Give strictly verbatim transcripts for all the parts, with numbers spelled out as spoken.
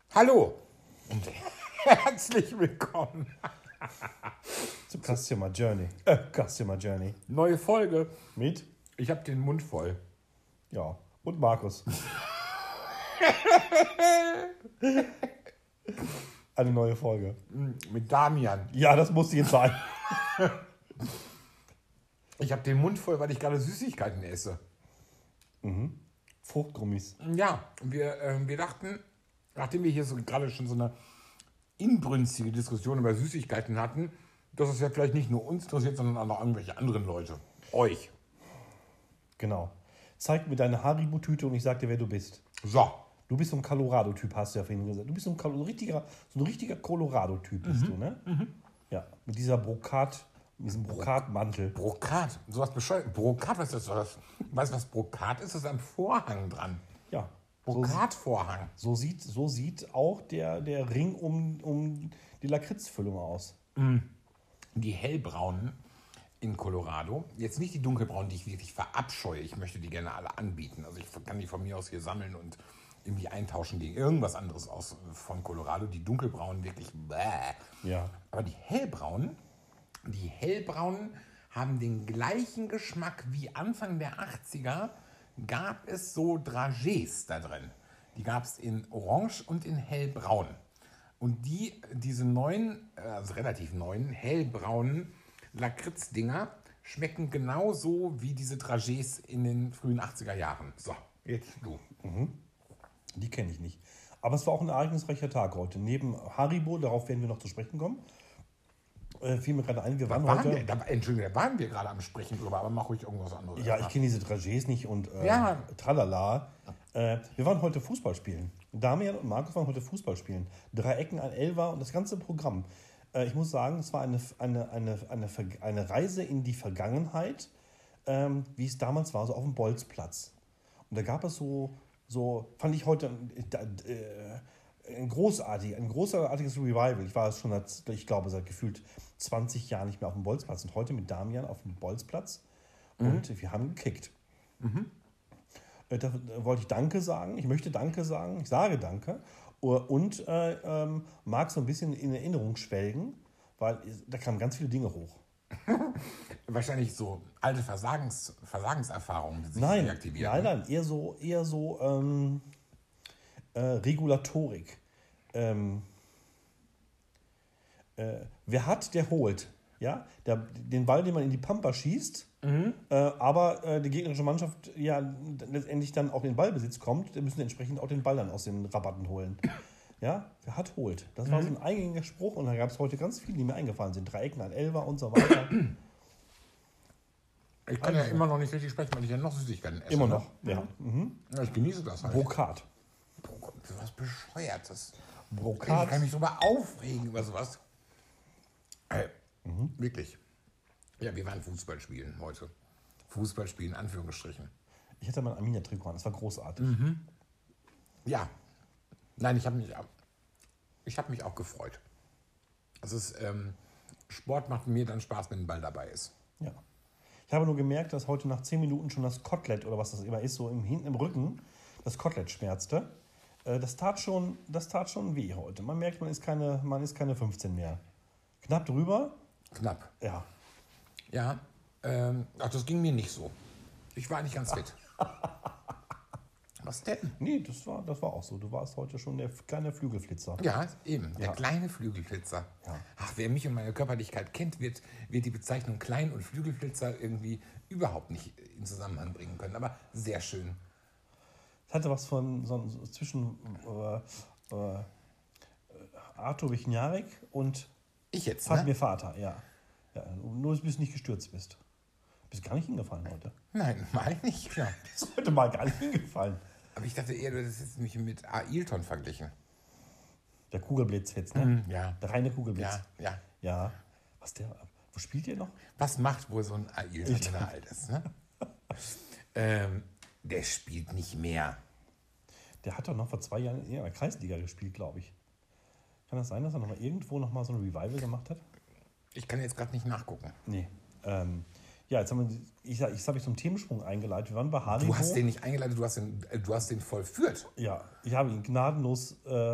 Hallo und herzlich willkommen. Zum Customer Journey. Äh, Customer Journey. Neue Folge. Mit? Ich habe den Mund voll. Ja. Und Markus. Eine neue Folge. Mit Damian. Ja, das musste jetzt sein. Ich habe den Mund voll, weil ich gerade Süßigkeiten esse. Mhm. Fruchtgummis. Ja, wir, äh, wir dachten, nachdem wir hier so gerade schon so eine inbrünstige Diskussion über Süßigkeiten hatten, dass es ja vielleicht nicht nur uns interessiert, sondern auch noch irgendwelche anderen Leute. Euch. Genau. Zeig mir deine Haribo-Tüte und ich sag dir, wer du bist. So. Du bist so ein Colorado-Typ, hast du ja vorhin gesagt. Du bist so ein, Col- so ein richtiger, so ein richtiger Colorado-Typ, bist du, ne? Ja, mit dieser Brokat, mit diesem Brokatmantel. Brokat. Sowas bescheuert. Brokat, was ist das? Weißt du, was Brokat ist? Das ist ein Vorhang dran. Ja. So, Brokatvorhang. so, sieht, so sieht auch der, der Ring um, um die Lakritzfüllung aus. Die hellbraunen in Colorado, jetzt nicht die dunkelbraunen, die ich wirklich verabscheue. Ich möchte die gerne alle anbieten. Also ich kann die von mir aus hier sammeln und irgendwie eintauschen gegen irgendwas anderes aus von Colorado. Die dunkelbraunen wirklich bäh. Ja. Aber die hellbraunen, die hellbraunen haben den gleichen Geschmack wie Anfang der achtziger gab es so Dragés da drin. Die gab es in Orange und in hellbraun. Und die, diese neuen, also relativ neuen, hellbraunen Lakritzdinger schmecken genauso wie diese Dragés in den frühen achtziger Jahren. So, jetzt du. Die kenne ich nicht. Aber es war auch ein ereignisreicher Tag heute. Neben Haribo, darauf werden wir noch zu sprechen kommen, äh, fiel mir gerade ein, wir waren, Waren heute... wir, da, Entschuldigung, da waren wir gerade am Sprechen drüber, aber mach ruhig irgendwas anderes. Ja, ich kenne diese Dragés nicht und äh, Ja. tralala. Äh, wir waren heute Fußball spielen. Damian und Markus waren heute Fußball spielen. Drei Ecken, ein Elfer und das ganze Programm. Äh, ich muss sagen, es war eine, eine, eine, eine, Ver- eine Reise in die Vergangenheit, ähm, wie es damals war, so auf dem Bolzplatz. Und da gab es so, so fand ich heute äh, da, äh, ein großartig, ein großartiges Revival. Ich war schon, seit, ich glaube, seit gefühlt zwanzig Jahren nicht mehr auf dem Bolzplatz. Und heute mit Damian auf dem Bolzplatz. Und wir haben gekickt. Äh, Da wollte ich Danke sagen. Ich möchte Danke sagen. Ich sage Danke. Und äh, ähm, mag so ein bisschen in Erinnerung schwelgen, weil da kamen ganz viele Dinge hoch. Wahrscheinlich so alte Versagens, Versagenserfahrungen, die sich Nein, reaktivieren. nein, nein, eher so, eher so ähm, äh, Regulatorik. Ähm, äh, wer hat, der holt. Ja? Der, den Ball, den man in die Pampa schießt, äh, aber äh, die gegnerische Mannschaft ja letztendlich dann auch in den Ballbesitz kommt, dann müssen wir entsprechend auch den Ball dann aus den Rabatten holen. Ja, wer hat, holt. Das war so ein eingängiger Spruch und da gab es heute ganz viele, die mir eingefallen sind. Drei Ecken, ein Elfer und so weiter. Ich kann ja immer noch nicht richtig sprechen, weil ich ja noch Süßigkeiten esse. Immer ne? noch. Ja. Mhm. Ja, ich genieße das halt. Brokat. Bro- was Bescheuertes. Brokat. Ich kann mich sogar aufregen über sowas. Äh, Wirklich. Ja, wir waren Fußball spielen heute. Fußball spielen, Anführungsstrichen. Ich hatte mal ein Arminia-Trikot an, das war großartig. Ja. Nein, ich habe mich, ich hab mich auch gefreut. Also es, ähm, Sport macht mir dann Spaß, wenn ein Ball dabei ist. Ja. Ich habe nur gemerkt, dass heute nach zehn Minuten schon das Kotelett oder was das immer ist, so im, hinten im Rücken, das Kotelett schmerzte. Äh, Das tat schon, das tat schon weh heute. Man merkt, man ist keine, man ist keine fünfzehn mehr. Knapp drüber, Knapp. ja. Ja, ähm, ach, das ging mir nicht so. Ich war nicht ganz fit. Was denn? Nee, das war, das war auch so. Du warst heute schon der kleine Flügelflitzer. Ja, eben, der Ja. kleine Flügelflitzer. Ja. Ach, wer mich und meine Körperlichkeit kennt, wird, wird die Bezeichnung Klein- und Flügelflitzer irgendwie überhaupt nicht in Zusammenhang bringen können. Aber sehr schön. Es hatte was von so, so zwischen äh, äh, Arthur Wichniarek und Ich jetzt, Fahrt ne? mir Vater, ja. ja. Nur, dass du nicht gestürzt bist. Bist gar nicht hingefallen heute. Nein, mal nicht, klar. Ist heute mal gar nicht hingefallen. Aber ich dachte eher, du hättest jetzt mich mit Ailton verglichen. Der Kugelblitz jetzt, ne? Ja. Der reine Kugelblitz. Ja, ja. Ja. Was der, wo spielt ihr noch? Was macht wohl so ein Ailton, wenn er alt ist, ne? ähm, der spielt nicht mehr. Der hat doch noch vor zwei Jahren in der Kreisliga gespielt, glaube ich. Kann das sein, dass er noch mal irgendwo noch mal so ein Revival gemacht hat? Ich kann jetzt gerade nicht nachgucken. Nee. Ähm, ja, jetzt haben wir, ich, ich habe ich zum Themensprung eingeleitet. Wir waren bei Haribo. Du hast den nicht eingeleitet, du hast den, äh, du hast den vollführt. Ja, ich habe ihn gnadenlos äh,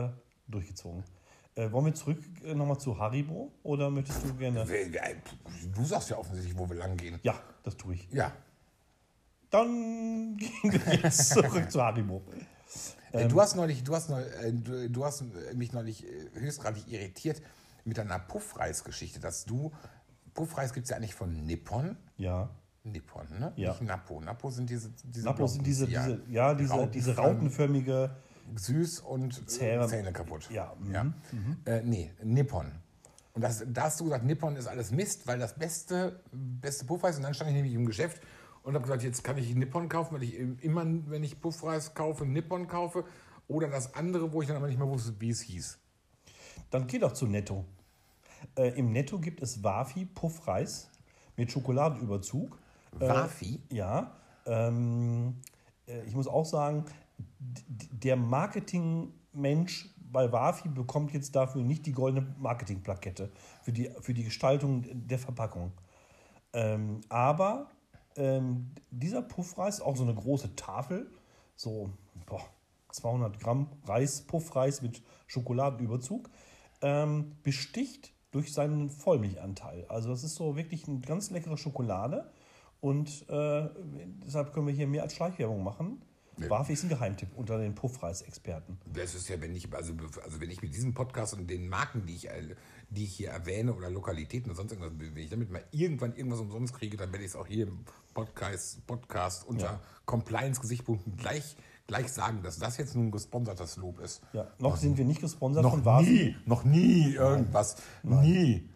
durchgezogen. Äh, wollen wir zurück äh, nochmal zu Haribo oder möchtest du gerne... Du sagst ja offensichtlich, wo wir lang gehen. Ja, das tue ich. Ja. Dann gehen wir jetzt zurück zu Haribo. Ähm, du hast neulich, du hast, neulich, du, du hast mich neulich höchstgradig irritiert mit deiner Puffreis-Geschichte, dass du, Puffreis gibt es ja eigentlich von Nippon. Ja. Nippon, ne? Ja. Nicht Nappo. Nappo sind diese, diese Nappo sind diese, ja, diese, ja, diese, diese rautenförmige... Süß und Zähne, Zähne kaputt. Ja. ja. Mhm. Mhm. Äh, nee, Nippon. Und das, da hast du gesagt, Nippon ist alles Mist, weil das beste, beste Puffreis. Und dann stand ich nämlich im Geschäft und habe gesagt, jetzt kann ich Nippon kaufen, weil ich immer, wenn ich Puffreis kaufe, Nippon kaufe. Oder das andere, wo ich dann aber nicht mehr wusste, wie es hieß. Dann geh doch zu Netto. Äh, Im Netto gibt es Wafi Puffreis mit Schokoladenüberzug. Wafi? Äh, ja. Ähm, äh, ich muss auch sagen, d- der Marketingmensch bei Wafi bekommt jetzt dafür nicht die goldene Marketingplakette für die, für die Gestaltung der Verpackung. Ähm, aber ähm, dieser Puffreis, auch so eine große Tafel, so boah, zweihundert Gramm Reis, Puffreis mit Schokoladenüberzug, ähm, besticht durch seinen Vollmilchanteil. Also das ist so wirklich eine ganz leckere Schokolade und äh, deshalb können wir hier mehr als Schleichwerbung machen. Nee. Wafi ist ein Geheimtipp unter den Puffreis-Experten. Das ist ja, wenn ich, also, also wenn ich mit diesem Podcast und den Marken, die ich, die ich hier erwähne oder Lokalitäten oder sonst irgendwas, wenn ich damit mal irgendwann irgendwas umsonst kriege, dann werde ich es auch hier im Podcast, Podcast unter Ja. Compliance-Gesichtspunkten gleich, gleich sagen, dass das jetzt nun gesponsertes Lob ist. Ja, noch sind wir nicht gesponsert Noch von Wafi. nie, noch nie irgendwas. Nein. Nie.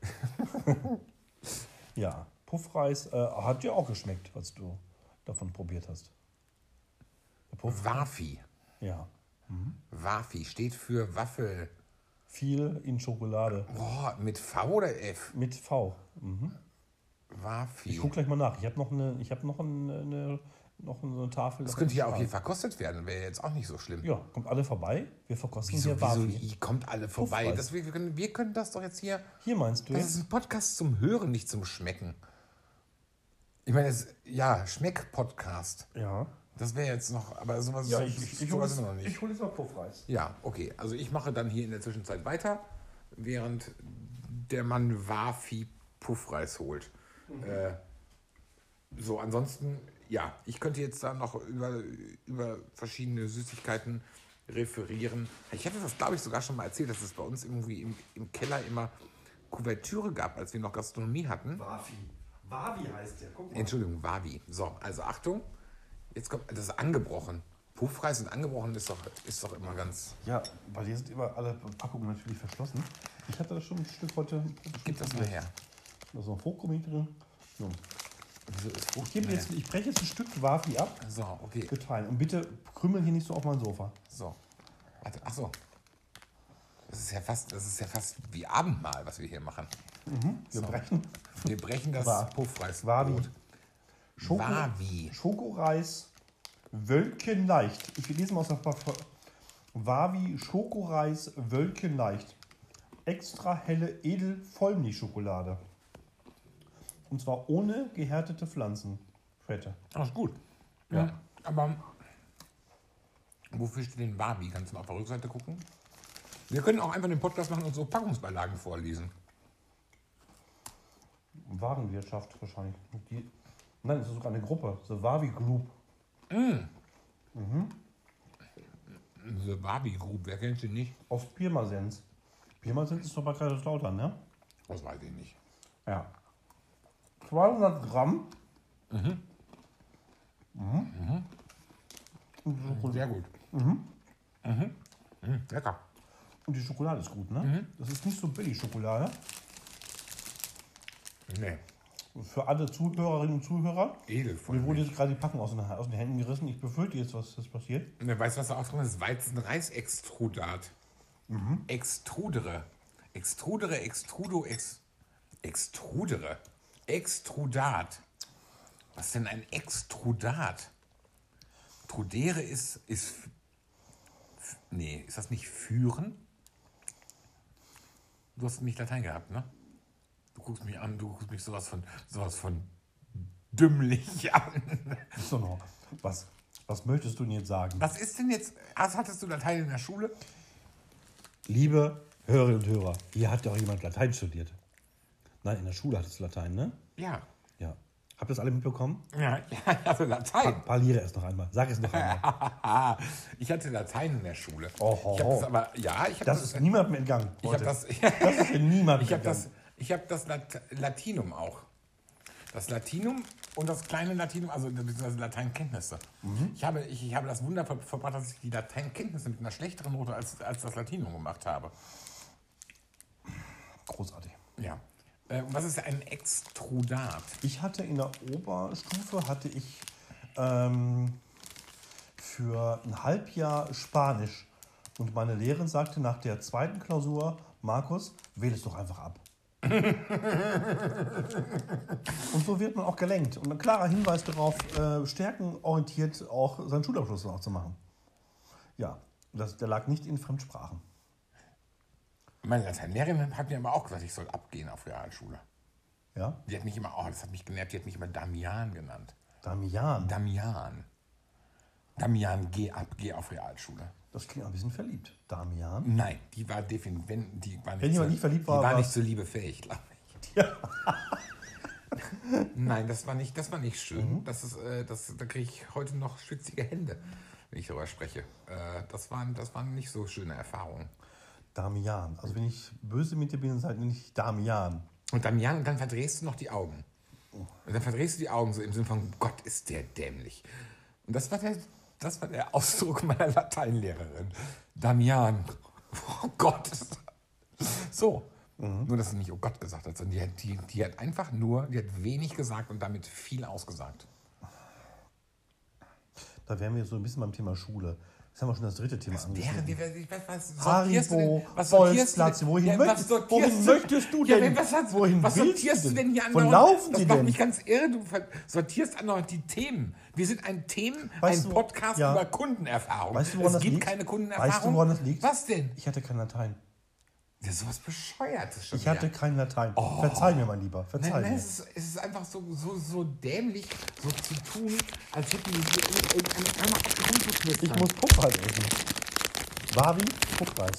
Ja, Puffreis äh, hat dir auch geschmeckt, was du davon probiert hast. Der Puff, Wafi. ja, Wafi steht für Waffel. viel in Schokolade Boah, mit V oder F? mit V. Mhm. Wafi. Ich guck gleich mal nach. Ich habe noch eine, ich habe noch eine, eine, noch so eine Tafel. Das könnte ja auch hier verkostet werden, wäre jetzt auch nicht so schlimm. Ja, kommt alle vorbei. Wir verkosten Wieso, hier wieso Wafi. ihr kommt alle vorbei? Puffreis. Das, wir, wir, können, wir können das doch jetzt hier. Hier meinst du? Das ist ein Podcast zum Hören, nicht zum Schmecken. Ich meine, das, ja, Schmeck-Podcast. Ja. Das wäre jetzt noch, aber sowas, Ja, so- ich, ich, ich sowas hole ist noch nicht. ich hol jetzt mal Puffreis. Ja, okay. Also ich mache dann hier in der Zwischenzeit weiter, während der Mann Wafi Puffreis holt. Äh, so, ansonsten, ja, ich könnte jetzt da noch über, über verschiedene Süßigkeiten referieren. Ich hatte das, glaube ich, sogar schon mal erzählt, dass es bei uns irgendwie im, im Keller immer Kuvertüre gab, als wir noch Gastronomie hatten. Wafi. Wavi heißt der. Guck mal. Entschuldigung, Wavi. So, also Achtung, jetzt kommt, das ist angebrochen. Puffreis und angebrochen ist doch, ist doch immer ganz... Ja, weil hier sind immer alle Packungen natürlich verschlossen. Ich hatte das schon ein Stück heute. Gib das mal her. Da ist noch Fruchtgummi drin. So. Wieso ist Frucht? Ich, gebe jetzt, ich breche jetzt ein Stück Wafi ab. So, okay. Für teilen. Und bitte krümmeln hier nicht so auf mein Sofa. So. Warte, ach so. Das ist ja fast, das ist ja fast wie Abendmahl, was wir hier machen. Wir So. brechen Wir brechen das Wa- Puffreis. Wavi. Schoko, Wavi. Schokoreis Wölkchenleicht. Ich lese mal aus der Ver- Wavi Schokoreis Wölkchenleicht. Extra helle edel Vollmilchschokolade. Und zwar ohne gehärtete Pflanzenfette. Ach, ist gut. Ja. Aber wofür steht denn Wavi? Kannst du mal auf der Rückseite gucken? Wir können auch einfach den Podcast machen und so Packungsbeilagen vorlesen. Warenwirtschaft wahrscheinlich. Die, nein, das ist sogar eine Gruppe. The Wavi Group. The Wavi Group, wer kennt sie nicht? Aus Pirmasens. Pirmasens ist doch bei Kaiserslautern, ne? Das weiß ich nicht. Ja. zweihundert Gramm. Mhm. Mhm. Und, die Schokolade, Sehr gut. Mhm. Mhm. Lecker. und die Schokolade ist gut, ne? Das ist nicht so billig Schokolade. Nee. Für alle Zuhörerinnen und Zuhörer. Edel Mir wurde jetzt gerade die Packung aus den, aus den Händen gerissen. Ich befürchte jetzt, was das passiert. Ne, weißt du, was da auch drin ist? Weizenreisextrudat. Extrudere. Extrudere, Extrudo, Ex, Extrudere. Extrudat. Was ist denn ein Extrudat? Trudere ist, ist, f- f- nee, ist das nicht führen? Du hast nicht Latein gehabt, ne? Du guckst mich an, du guckst mich sowas von, sowas von dümmlich an. So noch. Was, was möchtest du denn jetzt sagen? Was ist denn jetzt, was hattest du Latein in der Schule? Liebe Hörerinnen und Hörer, hier hat ja auch jemand Latein studiert. Nein, in der Schule hattest du Latein, ne? Ja. Ja. Habt ihr das alle mitbekommen? Ja, ja, also Latein. Parliere es noch einmal. Sag es noch einmal. Ich hatte Latein in der Schule. Oh, oh, ich habe oh. das aber, ja, ich habe Das das, ist niemandem entgangen. ich heute. habe das, das ist für niemandem ich habe entgangen. das, ich habe das Lat Latinum auch. Das Latinum und das kleine Latinum, also beziehungsweise Lateinkenntnisse. Mhm. Ich, habe, ich, ich habe das Wunder ver- verbracht, dass ich die Lateinkenntnisse mit einer schlechteren Note als, als das Latinum gemacht habe. Großartig. Ja. Äh, was ist ein Extrudat? Ich hatte in der Oberstufe, hatte ich ähm, für ein Halbjahr Spanisch. Und meine Lehrerin sagte nach der zweiten Klausur, Markus, wähle es doch einfach ab. Und so wird man auch gelenkt. Und ein klarer Hinweis darauf, äh, stärkenorientiert auch seinen Schulabschluss auch zu machen. Ja, das, der lag nicht in Fremdsprachen. Meine Lateinlehrerin hat mir aber auch gesagt, ich soll abgehen auf Realschule. Ja? Die hat mich immer, oh, das hat mich genervt, die hat mich immer Damian genannt. Damian. Damian. Damian, geh ab, geh auf Realschule. Das klingt ein bisschen verliebt. Damian? Nein, die war definitiv, wenn die war nicht, Wenn jemand so, nicht verliebt war, die war war- nicht so liebefähig, glaube ich. Ja. Nein, das war nicht, das war nicht schön. Das ist, äh, das, da kriege ich heute noch schwitzige Hände, wenn ich darüber spreche. Äh, das waren, das waren nicht so schöne Erfahrungen. Damian. Also wenn ich böse mit dir bin, dann nenne ich dich Damian. Und Damian, und dann verdrehst du noch die Augen. Und dann verdrehst du die Augen so im Sinne von, Gott, ist der dämlich. Und das war der, das war der Ausdruck meiner Lateinlehrerin. Damian, oh Gott. So. Nur, dass sie nicht oh Gott gesagt hat, sondern die, hat- die, die hat einfach nur, die hat wenig gesagt und damit viel ausgesagt. Da wären wir so ein bisschen beim Thema Schule. Jetzt haben wir schon das dritte Thema Während angeschnitten. wir, was, was sortierst du denn? Haribo, Was sortierst du Bolzplatz, denn? wohin, Ja, möchtest, was wohin sortierst möchtest du Ja, denn? was, hast, wohin was willst sortierst du denn hier Wo andauernd? laufen Das die macht denn? mich ganz irre. Du ver- sortierst andauernd die Themen. Wir sind ein Themen, Weißt ein du, Podcast ja. über Kundenerfahrung. Weißt du, woran es das gibt liegt? keine Kundenerfahrung. Weißt du, woran das liegt? Was denn? Ich hatte kein Latein. Ja, sowas Bescheuertes schon Ich hatte wieder. kein Latein. Verzeih mir, mein Lieber. Verzeih Nein, nein, mir. es ist, es ist einfach so, so, so dämlich, so zu tun, als hätten wir hier irgendeine einmal rumzuknistern. Ich muss Puckreis essen. Wavi, Puckreis.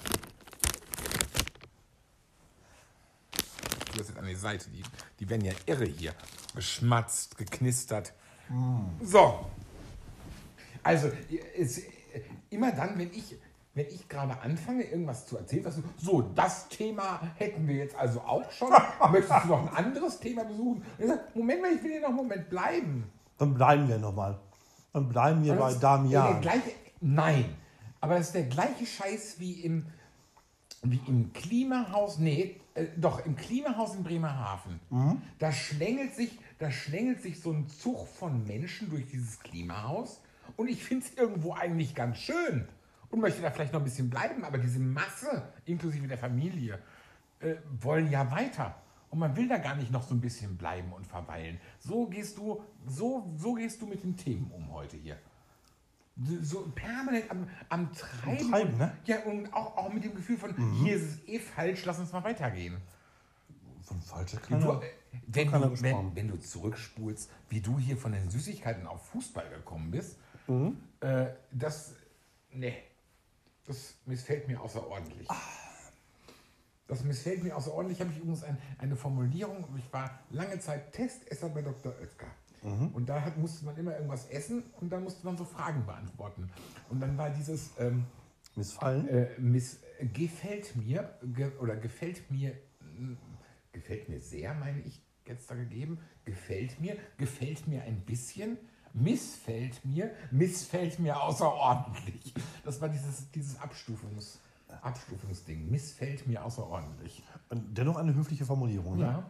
Du hast jetzt an die Seite, die, die werden ja irre hier. Geschmatzt, geknistert. So. Also, es, immer dann, wenn ich, wenn ich gerade anfange, irgendwas zu erzählen, was du, so, das Thema hätten wir jetzt also auch schon. Möchtest du noch ein anderes Thema besuchen? Und ich sag, Moment mal, ich will hier noch einen Moment bleiben. Dann bleiben wir nochmal. Dann bleiben wir Aber bei das- Damian. Der gleiche, nein, aber das ist der gleiche Scheiß wie im, wie im Klimahaus, nee, äh, doch, im Klimahaus in Bremerhaven. Da schlängelt sich, da schlängelt sich so ein Zug von Menschen durch dieses Klimahaus und ich finde es irgendwo eigentlich ganz schön und möchte da vielleicht noch ein bisschen bleiben, aber diese Masse, inklusive der Familie, äh, wollen ja weiter. Und man will da gar nicht noch so ein bisschen bleiben und verweilen. So gehst du, so, so gehst du mit den Themen um heute hier. So permanent am, am Treiben. Treiben, und, ne? Ja, und auch, auch mit dem Gefühl von, hier ist es eh falsch, lass uns mal weitergehen. Von falsche Du, keiner. äh, wenn, keiner du, wenn, gesprochen. wenn du zurückspulst, wie du hier von den Süßigkeiten auf Fußball gekommen bist, Mhm. äh, das, nee, das missfällt mir außerordentlich. Das missfällt mir außerordentlich. Habe ich übrigens ein, eine Formulierung. Ich war lange Zeit Testesser bei Doktor Oetker. Und da hat, musste man immer irgendwas essen und dann musste man so Fragen beantworten. Und dann war dieses ähm, Missfallen? äh, miss, gefällt mir ge, oder gefällt mir mh, gefällt mir sehr, meine ich jetzt da gegeben. Gefällt mir, gefällt mir ein bisschen, missfällt mir, missfällt mir außerordentlich. Das war dieses, dieses Abstufungs, Abstufungsding. Missfällt mir außerordentlich. Und dennoch eine höfliche Formulierung. Ne? Ja.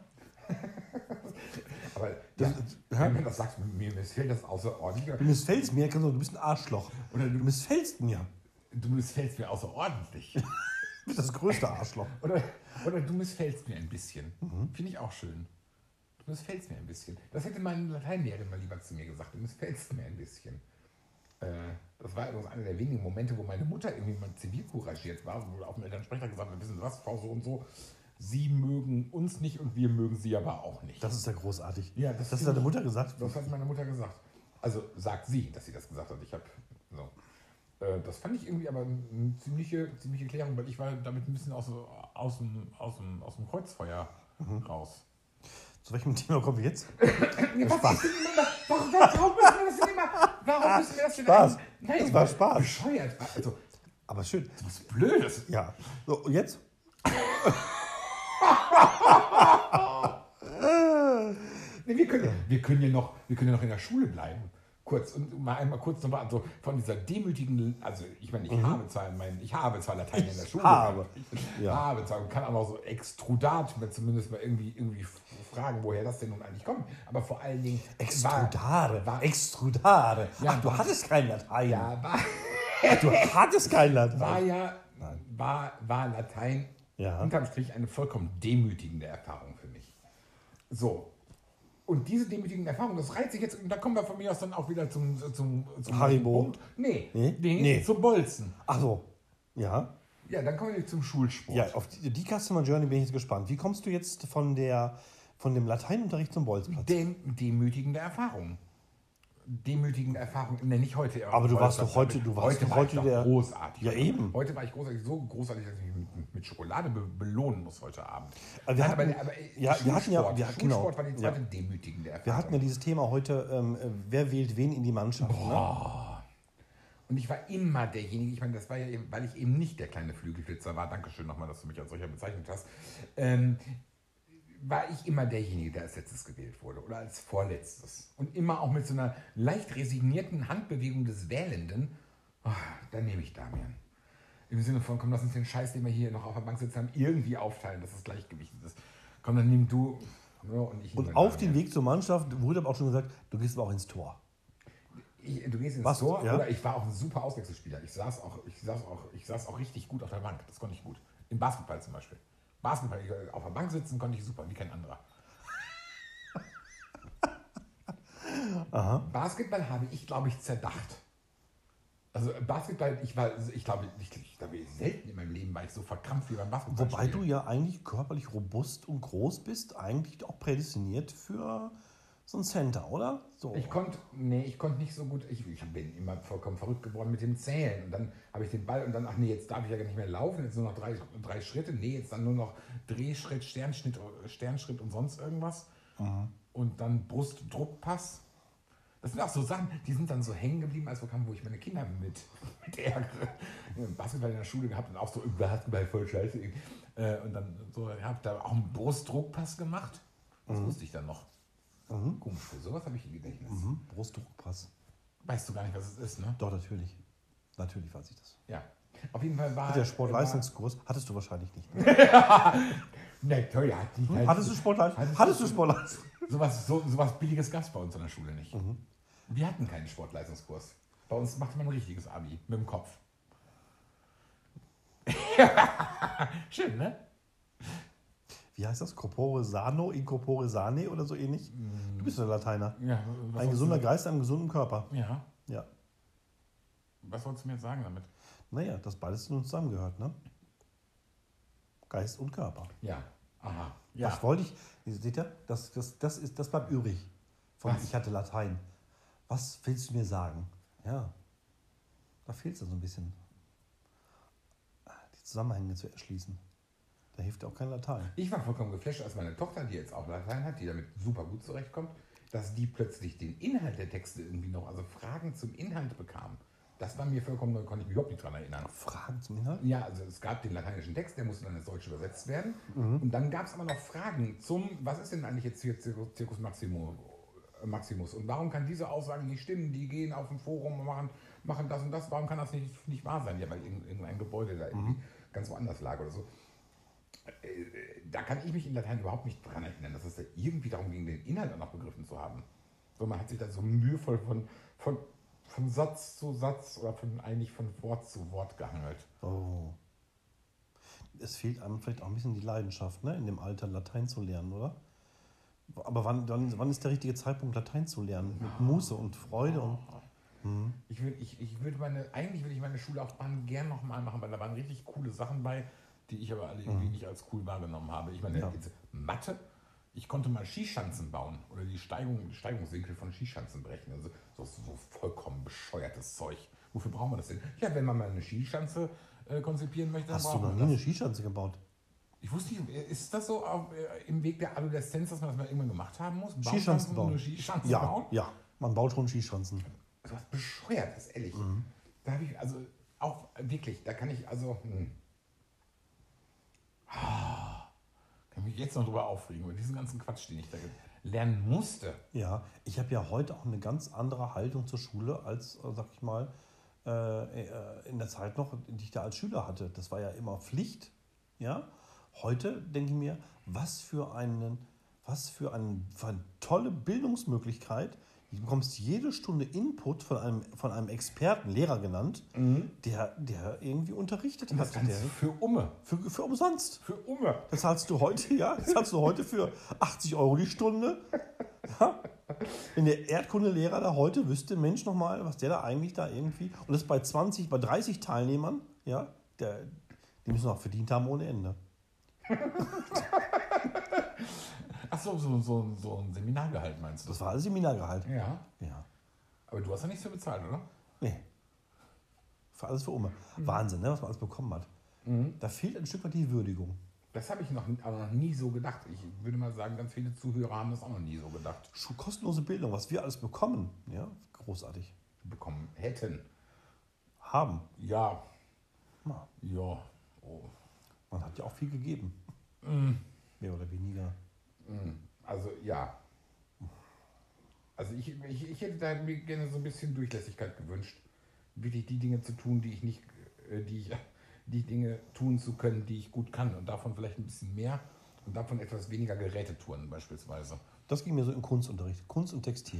Aber Das- ja, ja. wenn man das sagt, mir missfällt das außerordentlich. Du missfällst mir, kannst du, du bist ein Arschloch. Oder Du du, missfällst mir. du missfällst mir außerordentlich. Du bist das größte Arschloch. Oder, oder du missfällst mir ein bisschen. Finde ich auch schön. Du missfällst mir ein bisschen. Das hätte meine Lateinlehrerin mal lieber zu mir gesagt. Du missfällst mir ein bisschen. Äh, das war übrigens einer der wenigen Momente, wo meine Mutter irgendwie mal zivilcouragiert war, wo auf dem Elternsprecher gesagt hat, wissen Sie was, Frau so und so, Sie mögen uns nicht und wir mögen Sie aber auch nicht. Das ist ja großartig. Ja, das das hat finde deine ich- Mutter gesagt. Das hat meine Mutter gesagt. Also sagt sie, dass sie das gesagt hat. Ich habe so. Äh, das fand ich irgendwie aber eine ziemliche, ziemliche Klärung, weil ich war damit ein bisschen aus, aus, dem, aus, dem, aus dem Kreuzfeuer mhm. raus. Zu welchem Thema kommen wir jetzt? Ja, was ist denn immer, warum, warum müssen wir das denn immer? Warum müssen wir das denn Spaß. Ein, nein, das war Spaß. Bescheuert. Also, aber schön. Das ist Blödes. Ja. So, und jetzt? nee, wir, können, wir, können ja noch, wir können ja noch in der Schule bleiben. Kurz und mal einmal kurz nochmal also von dieser demütigen, also ich meine, ich mhm. habe zwar mein, ich habe zwar Latein in der Schule, habe. ich ja. habe zwar und kann auch noch so Extrudat, mir zumindest mal irgendwie, irgendwie fragen, woher das denn nun eigentlich kommt. Aber vor allen Dingen Extrudare, war, Extrudare. Ja, Ach, du war, hattest kein Latein. Ja, war, du hattest kein Latein. War ja, war, war Latein ja. unterm Strich eine vollkommen demütigende Erfahrung für mich. So. Und diese demütigen Erfahrungen, das reizt sich jetzt, und da kommen wir von mir aus dann auch wieder zum, zum, zum Haribo. Punkt. Nee, nee? nee, nee, zum Bolzen. Ach so, ja. Ja, dann kommen wir zum Schulsport. Ja, auf die, die Customer Journey bin ich jetzt gespannt. Wie kommst du jetzt von, der, von dem Lateinunterricht zum Bolzplatz? Dem, demütigende Erfahrungen. Demütigende Erfahrungen, nenne ich heute. Aber du warst doch heute, du warst heute, war heute ich der großartig. Ja, eben. Heute war ich großartig, so großartig, dass ich mich mit, mit Schokolade be belohnen muss heute Abend. Aber wir hatten, aber, aber ja, wir hatten ja, wir, Schulsport genau, war die zweite ja. demütigende Erfahrung. Wir hatten ja dieses Thema heute, ähm, wer wählt wen in die Mannschaft. Boah. Ne? Und ich war immer derjenige, ich meine, das war ja eben, weil ich eben nicht der kleine Flügelflitzer war, Dankeschön nochmal, dass du mich als solcher bezeichnet hast, ähm, war ich immer derjenige, der als letztes gewählt wurde oder als vorletztes. Und immer auch mit so einer leicht resignierten Handbewegung des Wählenden, oh, dann nehme ich Damian. Im Sinne von, komm, lass uns den Scheiß, den wir hier noch auf der Bank sitzen haben, irgendwie aufteilen, dass das Gleichgewicht ist. Komm, dann nimm du ja, und ich. Und auf dem Weg zur Mannschaft wurde aber auch schon gesagt, du gehst aber auch ins Tor. Ich, du gehst ins Was, Tor, ja? Oder ich war auch ein super Auswechselspieler. Ich saß, auch, ich, saß auch, ich saß auch richtig gut auf der Bank, das konnte ich gut. Im Basketball zum Beispiel. Basketball, auf der Bank sitzen konnte ich super, wie kein anderer. Aha. Basketball habe ich, glaube ich, zerdacht. Also Basketball, ich war, ich glaube, ich, ich glaube, selten in meinem Leben war ich so verkrampft wie beim Basketball. Wobei du ja eigentlich körperlich robust und groß bist, eigentlich auch prädestiniert für so ein Center, oder? So. Ich konnte, nee, ich konnte nicht so gut, ich, ich bin immer vollkommen verrückt geworden mit dem Zählen. Und dann habe ich den Ball und dann, ach nee, jetzt darf ich ja gar nicht mehr laufen, jetzt nur noch drei, drei Schritte. Nee, jetzt dann nur noch Drehschritt, Sternschnitt, Sternschritt und sonst irgendwas. Mhm. Und dann Brustdruckpass. Das sind auch so Sachen, die sind dann so hängen geblieben, als wir kamen, wo ich meine Kinder mit, mit ärgere. Basketball in der Schule gehabt und auch so Basketball voll scheiße. Und dann so, ich habe da auch einen Brustdruckpass gemacht. Das mhm. wusste ich dann noch. Mhm. Komisch, für sowas habe ich im Gedächtnis. Mhm. Brustdruckpass. Weißt du gar nicht, was es ist, ne? Doch, natürlich. Natürlich weiß ich das. Ja. Auf jeden Fall war... Der Sportleistungskurs hattest du wahrscheinlich nicht. Ne, toll, ja. Die, hm? Hattest du Sportleistung? Hattest, hattest du Sportleistung? Sowas so, so Billiges gab es bei uns in der Schule nicht. Mhm. Wir hatten keinen Sportleistungskurs. Bei uns machte man ein richtiges Abi mit dem Kopf. Schön, ne? Wie heißt das? Corpore sano, incorpore sane oder so ähnlich? Du bist ein Lateiner. Ja, ein gesunder Geist, einem gesunden Körper. Ja. Ja. Was wolltest du mir jetzt sagen damit? Naja, das beides nun zusammengehört, ne? Geist und Körper. Ja. Aha. Ja. Was wollte ich? Seht ihr? Das, das, das, ist, das bleibt übrig. Von Was? Ich hatte Latein. Was willst du mir sagen? Ja. Da fehlt es so ein bisschen. Die Zusammenhänge zu erschließen. Da hilft ja auch kein Latein. Ich war vollkommen geflasht, als meine Tochter, die jetzt auch Latein hat, die damit super gut zurechtkommt, dass die plötzlich den Inhalt der Texte irgendwie noch, also Fragen zum Inhalt bekam. Das war mir vollkommen neu, konnte ich mich überhaupt nicht dran erinnern. Fragen zum Inhalt? Ja, also es gab den lateinischen Text, der musste dann ins Deutsche übersetzt werden. Mhm. Und dann gab es aber noch Fragen zum, was ist denn eigentlich jetzt hier Circus Maximus? Maximus. Und warum kann diese Aussage nicht stimmen? Die gehen auf ein Forum und machen, machen das und das. Warum kann das nicht, nicht wahr sein? Ja, weil irgendein Gebäude da irgendwie mhm. ganz woanders lag oder so. Da kann ich mich in Latein überhaupt nicht dran erinnern, dass es da irgendwie darum ging, den Inhalt auch noch begriffen zu haben. So, man hat sich da so mühevoll von, von, von Satz zu Satz oder von, eigentlich von Wort zu Wort gehangelt. Oh. Es fehlt einem vielleicht auch ein bisschen die Leidenschaft, ne, in dem Alter Latein zu lernen, oder? Aber wann, wann, wann ist der richtige Zeitpunkt, Latein zu lernen? Mit Muße und Freude und... Hm. Ich würde ich, ich würd meine, eigentlich würde ich meine Schullaufbahn gern nochmal machen, weil da waren richtig coole Sachen bei, die ich aber alle irgendwie mhm. nicht als cool wahrgenommen habe. Ich meine, ja. jetzt Mathe, ich konnte mal Skischanzen bauen oder die Steigung, Steigungswinkel von Skischanzen berechnen. Also so, so vollkommen bescheuertes Zeug, Wofür brauchen wir das denn? Ja, wenn man mal eine Skischanze äh, konzipieren möchte, dann Hast du braucht noch man nie eine das. Skischanze gebaut? Ich wusste nicht, ist das so auf, äh, im Weg der Adoleszenz, dass man das mal irgendwann gemacht haben muss? Skischanzen Baumschanzen, bauen. Eine Skischanze Ja, bauen? ja, man baut schon Skischanzen. So was Bescheuertes, ehrlich. Da habe ich, also auch wirklich, da kann ich, also, hm. Ah, kann mich jetzt noch drüber aufregen, über diesen ganzen Quatsch, den ich da lernen musste. Ja, ich habe ja heute auch eine ganz andere Haltung zur Schule als, äh, sag ich mal, äh, äh, in der Zeit noch, die ich da als Schüler hatte. Das war ja immer Pflicht. Ja? Heute denke ich mir, was für, einen, was für, ein, für eine tolle Bildungsmöglichkeit. Du bekommst jede Stunde Input von einem, von einem Experten, Lehrer genannt, Mhm. der, der irgendwie unterrichtet Und das hat. Ganze Der, für Umme. für, für umsonst. Für Umme. Das zahlst du heute, ja, das zahlst du heute für achtzig Euro die Stunde. Ja? Wenn der Erdkundelehrer da heute wüsste, Mensch, nochmal, was der da eigentlich da irgendwie, und das bei zwanzig, bei dreißig Teilnehmern, ja, der, die müssen auch verdient haben ohne Ende. Ach so, so, so, so ein Seminargehalt meinst du? Das war alles Seminargehalt. Ja. Ja. Aber du hast ja nichts für bezahlt, oder? Nee. Für alles für Umme. Wahnsinn, ne, was man alles bekommen hat. Da fehlt ein Stück weit die Würdigung. Das habe ich noch, aber noch nie so gedacht. Ich würde mal sagen, ganz viele Zuhörer haben das auch noch nie so gedacht. Schu- Kostenlose Bildung, was wir alles bekommen, ja, großartig. Bekommen hätten. Haben. Ja. Ja. Ja. Oh. Man hat ja auch viel gegeben. Mehr oder weniger. Also ja. Also ich, ich, ich hätte da mir gerne so ein bisschen Durchlässigkeit gewünscht. Wirklich die Dinge zu tun, die ich nicht, äh, die ich, die Dinge tun zu können, die ich gut kann. Und davon vielleicht ein bisschen mehr und davon etwas weniger Gerätetouren beispielsweise. Das ging mir so im Kunstunterricht. Kunst und Textil.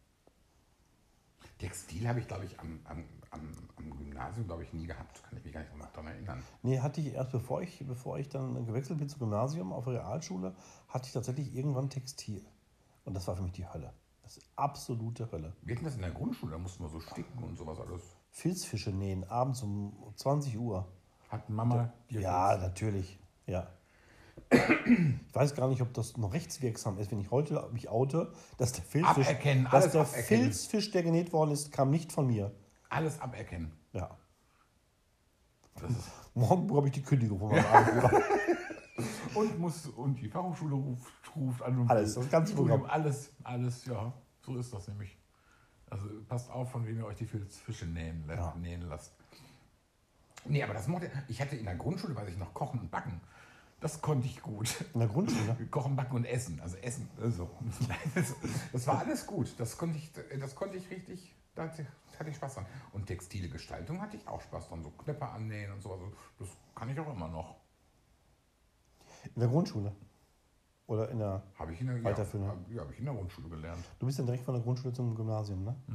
Textil habe ich, glaube ich, am, am, am, am Gymnasium, glaube ich, nie gehabt. Kann ich mich gar nicht daran erinnern. Nee, hatte ich erst, bevor ich, bevor ich dann gewechselt bin zum Gymnasium auf der Realschule, hatte ich tatsächlich irgendwann Textil. Und das war für mich die Hölle. Das ist absolute Hölle. Wir hatten das in der Grundschule, da mussten wir so sticken und sowas alles. Filzfische nähen, abends um zwanzig Uhr. Hat Mama dir Ja, natürlich. Ja. Ich weiß gar nicht, ob das noch rechtswirksam ist, wenn ich heute mich oute, dass der Filzfisch, Aberkennen, dass alles der aberkennen. Filzfisch, der genäht worden ist, kam nicht von mir. alles aberkennen? Ja. Das ist Morgen bekomme ich die Kündigung von meinem Arbeitgeber. und, muss, und die Fachhochschule ruft, ruft an und Alles, das ganze Studium, Programm. alles, alles, ja, so ist das nämlich. Also passt auf, von wem ihr euch die Fische nähen, lä- Ja. nähen lasst. Nee, aber das mochte ich. hatte in der Grundschule, weiß ich noch, Kochen und Backen. Das konnte ich gut. In der Grundschule. Kochen, Backen und Essen. Also Essen, also. Das, das war alles gut. Das konnte ich, das konnte ich richtig, da hatte hatte ich Spaß dran. Und textile Gestaltung hatte ich auch Spaß dran. So Knöpfe annähen und sowas. Das kann ich auch immer noch. In der Grundschule. Oder in der. Habe ich in der, Weiterführende. ja, ja, habe ich in der Grundschule gelernt. Du bist dann direkt von der Grundschule zum Gymnasium, ne?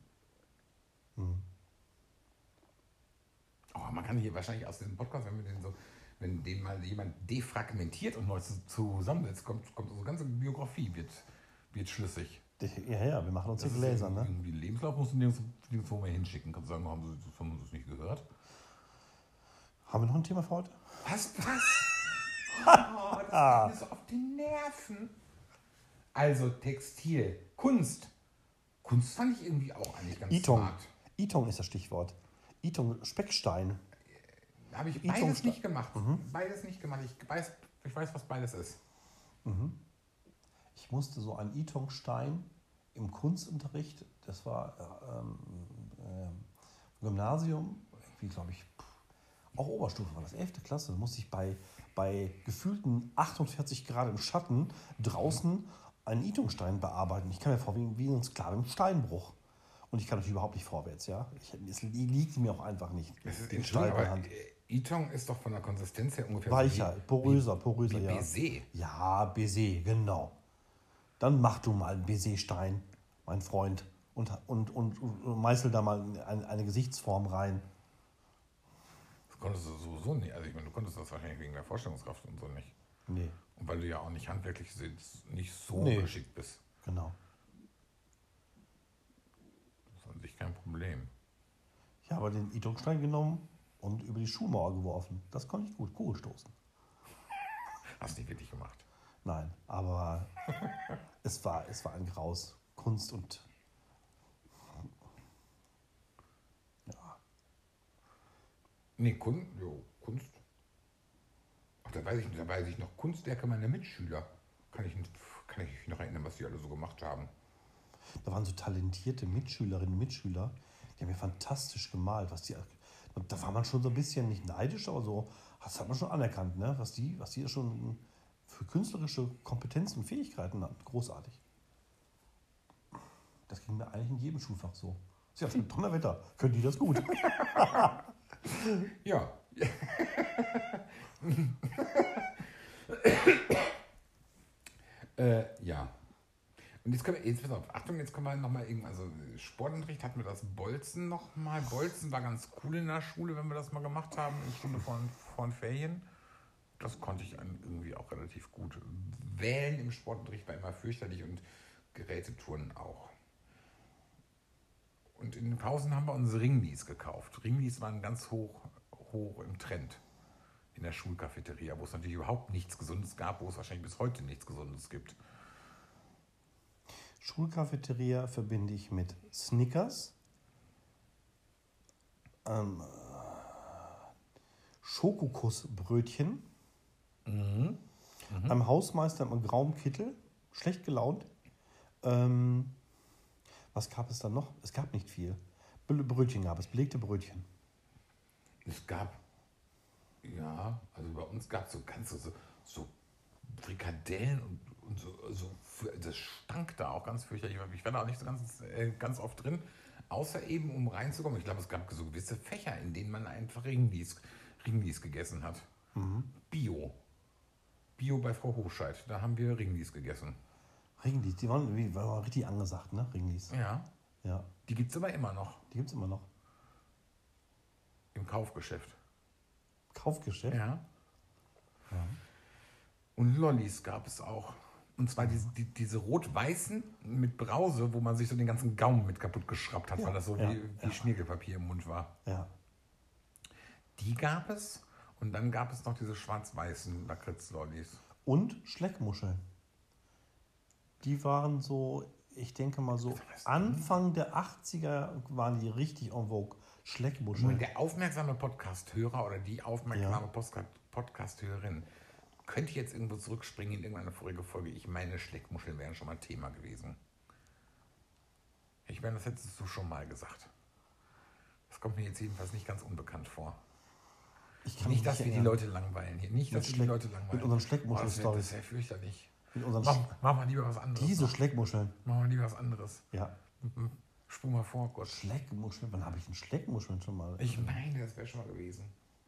Oh, man kann hier wahrscheinlich aus dem Podcast, wenn wir den so, wenn den mal jemand defragmentiert und neu zu- zusammensetzt, kommt, kommt unsere ganze Biografie wird, wird schlüssig. Ja, ja, wir machen uns hier Das ist Gläser, ne? irgendwie Lebenslauf musst du nirgends, nirgendwo mehr hinschicken. Kannst du sagen, haben sie, haben sie das nicht gehört? Haben wir noch ein Thema für heute? Was? Was? Oh, das geht mir so auf die Nerven. Also Textil, Kunst. Kunst fand ich irgendwie auch eigentlich ganz Itong. smart. Itong ist das Stichwort. Itong, Speckstein. Habe ich Itong beides sta- nicht gemacht. Beides nicht gemacht. Ich weiß, ich weiß, was beides ist. Ich musste so einen Itong-Stein im Kunstunterricht, das war ähm, ähm, Gymnasium, irgendwie glaube ich, pff, auch Oberstufe war das, elfte Klasse, da musste ich bei, bei gefühlten achtundvierzig Grad im Schatten draußen einen Itong-Stein bearbeiten. Ich kam mir vor wie, wie ein Sklave im Steinbruch. Und ich kann natürlich überhaupt nicht vorwärts, ja. Ich, es liegt mir auch einfach nicht, Es ist den Entschuldigung, Stein in der aber Hand. äh, Itong ist doch von der Konsistenz her ungefähr Weicher, so poröser, poröser, wie ja. Baiser. Ja, Baiser, genau. Dann mach du mal einen Baiser-Stein, mein Freund, und, und, und, und meißel da mal eine, eine Gesichtsform rein. Das konntest du sowieso nicht. Also ich meine, du konntest das wahrscheinlich wegen der Vorstellungskraft und so nicht. Nee, Und weil du ja auch nicht handwerklich nicht so Nee. geschickt bist. genau. Das ist an sich kein Problem. Ich habe den Itong-Stein genommen und über die Schulmauer geworfen. Das konnte ich gut, Kugel stoßen. Hast du nicht wirklich gemacht. Nein, aber es war, es war ein Graus. Kunst und... Ja. Nee, Kunst, jo, Kunst. Ach, da weiß ich, da weiß ich noch Kunstwerke meiner Mitschüler. Kann ich, kann ich mich noch erinnern, was die alle so gemacht haben. Da waren so talentierte Mitschülerinnen und Mitschüler, die haben ja fantastisch gemalt. Was die, da war man schon so ein bisschen nicht neidisch, aber so, das hat man schon anerkannt, ne? was die, was die schon für künstlerische Kompetenzen und Fähigkeiten hatten. Großartig. Das ging mir eigentlich in jedem Schulfach so. Ist ja schon Donnerwetter. Können die das gut? Ja. äh, ja. Und jetzt können wir, jetzt pass auf, Achtung, jetzt kommen wir nochmal irgendwann, also Sportunterricht hatten wir das Bolzen nochmal. Bolzen war ganz cool in der Schule, wenn wir das mal gemacht haben, in Stunde vor, vor den Ferien. Das konnte ich irgendwie auch relativ gut. Wählen im Sportunterricht war immer fürchterlich und Gerätetouren auch. Und in den Pausen haben wir uns Ringlies gekauft. Ringlies waren ganz hoch, hoch im Trend in der Schulcafeteria, wo es natürlich überhaupt nichts Gesundes gab, wo es wahrscheinlich bis heute nichts Gesundes gibt. Schulcafeteria verbinde ich mit Snickers, ähm, Schokokussbrötchen, mhm. Mhm. einem Hausmeister mit grauem Kittel, schlecht gelaunt. Ähm, was gab es dann noch? Es gab nicht viel. Brötchen gab es, belegte Brötchen. Es gab, ja, also bei uns gab es so ganze so, so Frikadellen und, und so, so, das stank da auch ganz fürchterlich. Ich war da auch nicht so ganz, äh, ganz oft drin, außer eben um reinzukommen. Ich glaube, es gab so gewisse Fächer, in denen man einfach Ringlies, Ringlies gegessen hat. Mhm. Bio. Bio bei Frau Hochscheid, da haben wir Ringlies gegessen. Ringlies, die waren, die waren richtig angesagt, ne? Ringlies. Ja. Ja. Die gibt es aber immer noch. Die gibt es immer noch. Im Kaufgeschäft. Kaufgeschäft? Ja. Ja. Und Lollis gab es auch. Und zwar diese, die, diese rot-weißen mit Brause, wo man sich so den ganzen Gaumen mit kaputt geschraubt hat, ja, weil das so ja, wie, wie ja. Schmirgelpapier im Mund war. Ja. Die gab es. Und dann gab es noch diese schwarz-weißen Lakritz-Lollis. Und Schleckmuscheln. Die waren so, ich denke mal so, Anfang der achtziger waren die richtig en vogue. Schleckmuscheln. Und der aufmerksame Podcast-Hörer oder die aufmerksame ja. Podcast-Hörerin könnte jetzt irgendwo zurückspringen in irgendeine vorige Folge. Ich meine, Schleckmuscheln wären schon mal Thema gewesen. Ich meine, das hättest du schon mal gesagt. Das kommt mir jetzt jedenfalls nicht ganz unbekannt vor. Ich kann nicht, dass wir die Leute langweilen hier. Nicht, dass wir die Leute langweilen. Mit unseren Schleckmuscheln-Stories. Das ist ja fürchterlich. Mit unseren mach, mach mal lieber was anderes. Diese Schleckmuscheln. Mach mal lieber was anderes. Ja. Mhm. Spur mal vor, Gott. Schleckmuscheln? Wann habe ich denn Schleckmuscheln schon mal? Ich meine, das wäre schon mal gewesen.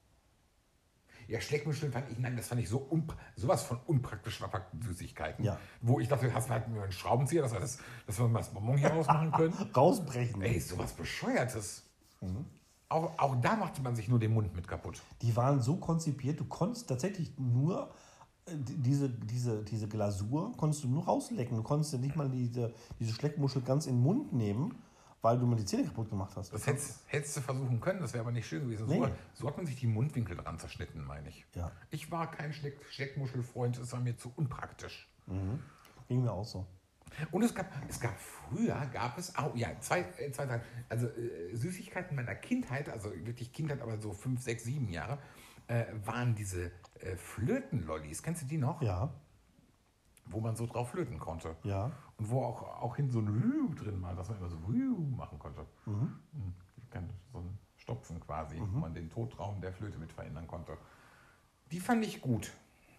Ja, Schleckmuscheln fand ich, nein, das fand ich so unpra- sowas von unpraktisch verpackten Süßigkeiten. Ja. Wo ich dachte, hast du halt einen Schraubenzieher, dass wir, das, dass wir das Bonbon hier rausmachen können. Rausbrechen. Ey, sowas Bescheuertes. Mhm. Auch, auch da machte man sich nur den Mund mit kaputt. Die waren so konzipiert, du konntest tatsächlich nur diese, diese, diese Glasur konntest du nur rauslecken. Du konntest ja nicht mal diese, diese Schleckmuschel ganz in den Mund nehmen, weil du mal die Zähne kaputt gemacht hast. Das hättest, hättest du versuchen können, das wäre aber nicht schön gewesen. Nee. So, so hat man sich die Mundwinkel dran zerschnitten, meine ich. Ja. Ich war kein Schleck, Schleckmuschelfreund, das war mir zu unpraktisch. Mhm. Ging mir auch so. Und es gab, es gab früher, gab es auch, ja, zwei, äh, zwei Sachen. Also äh, Süßigkeiten meiner Kindheit, also wirklich Kindheit, aber so fünf, sechs, sieben Jahre, äh, waren diese äh, Flötenlollis. Kennst du die noch? Ja. Wo man so drauf flöten konnte. Ja. Und wo auch, auch hin so ein Rüh drin war, dass man immer so Rüh machen konnte. Mhm. So ein Stopfen quasi, mhm. wo man den Totraum der Flöte mit verändern konnte. Die fand ich gut.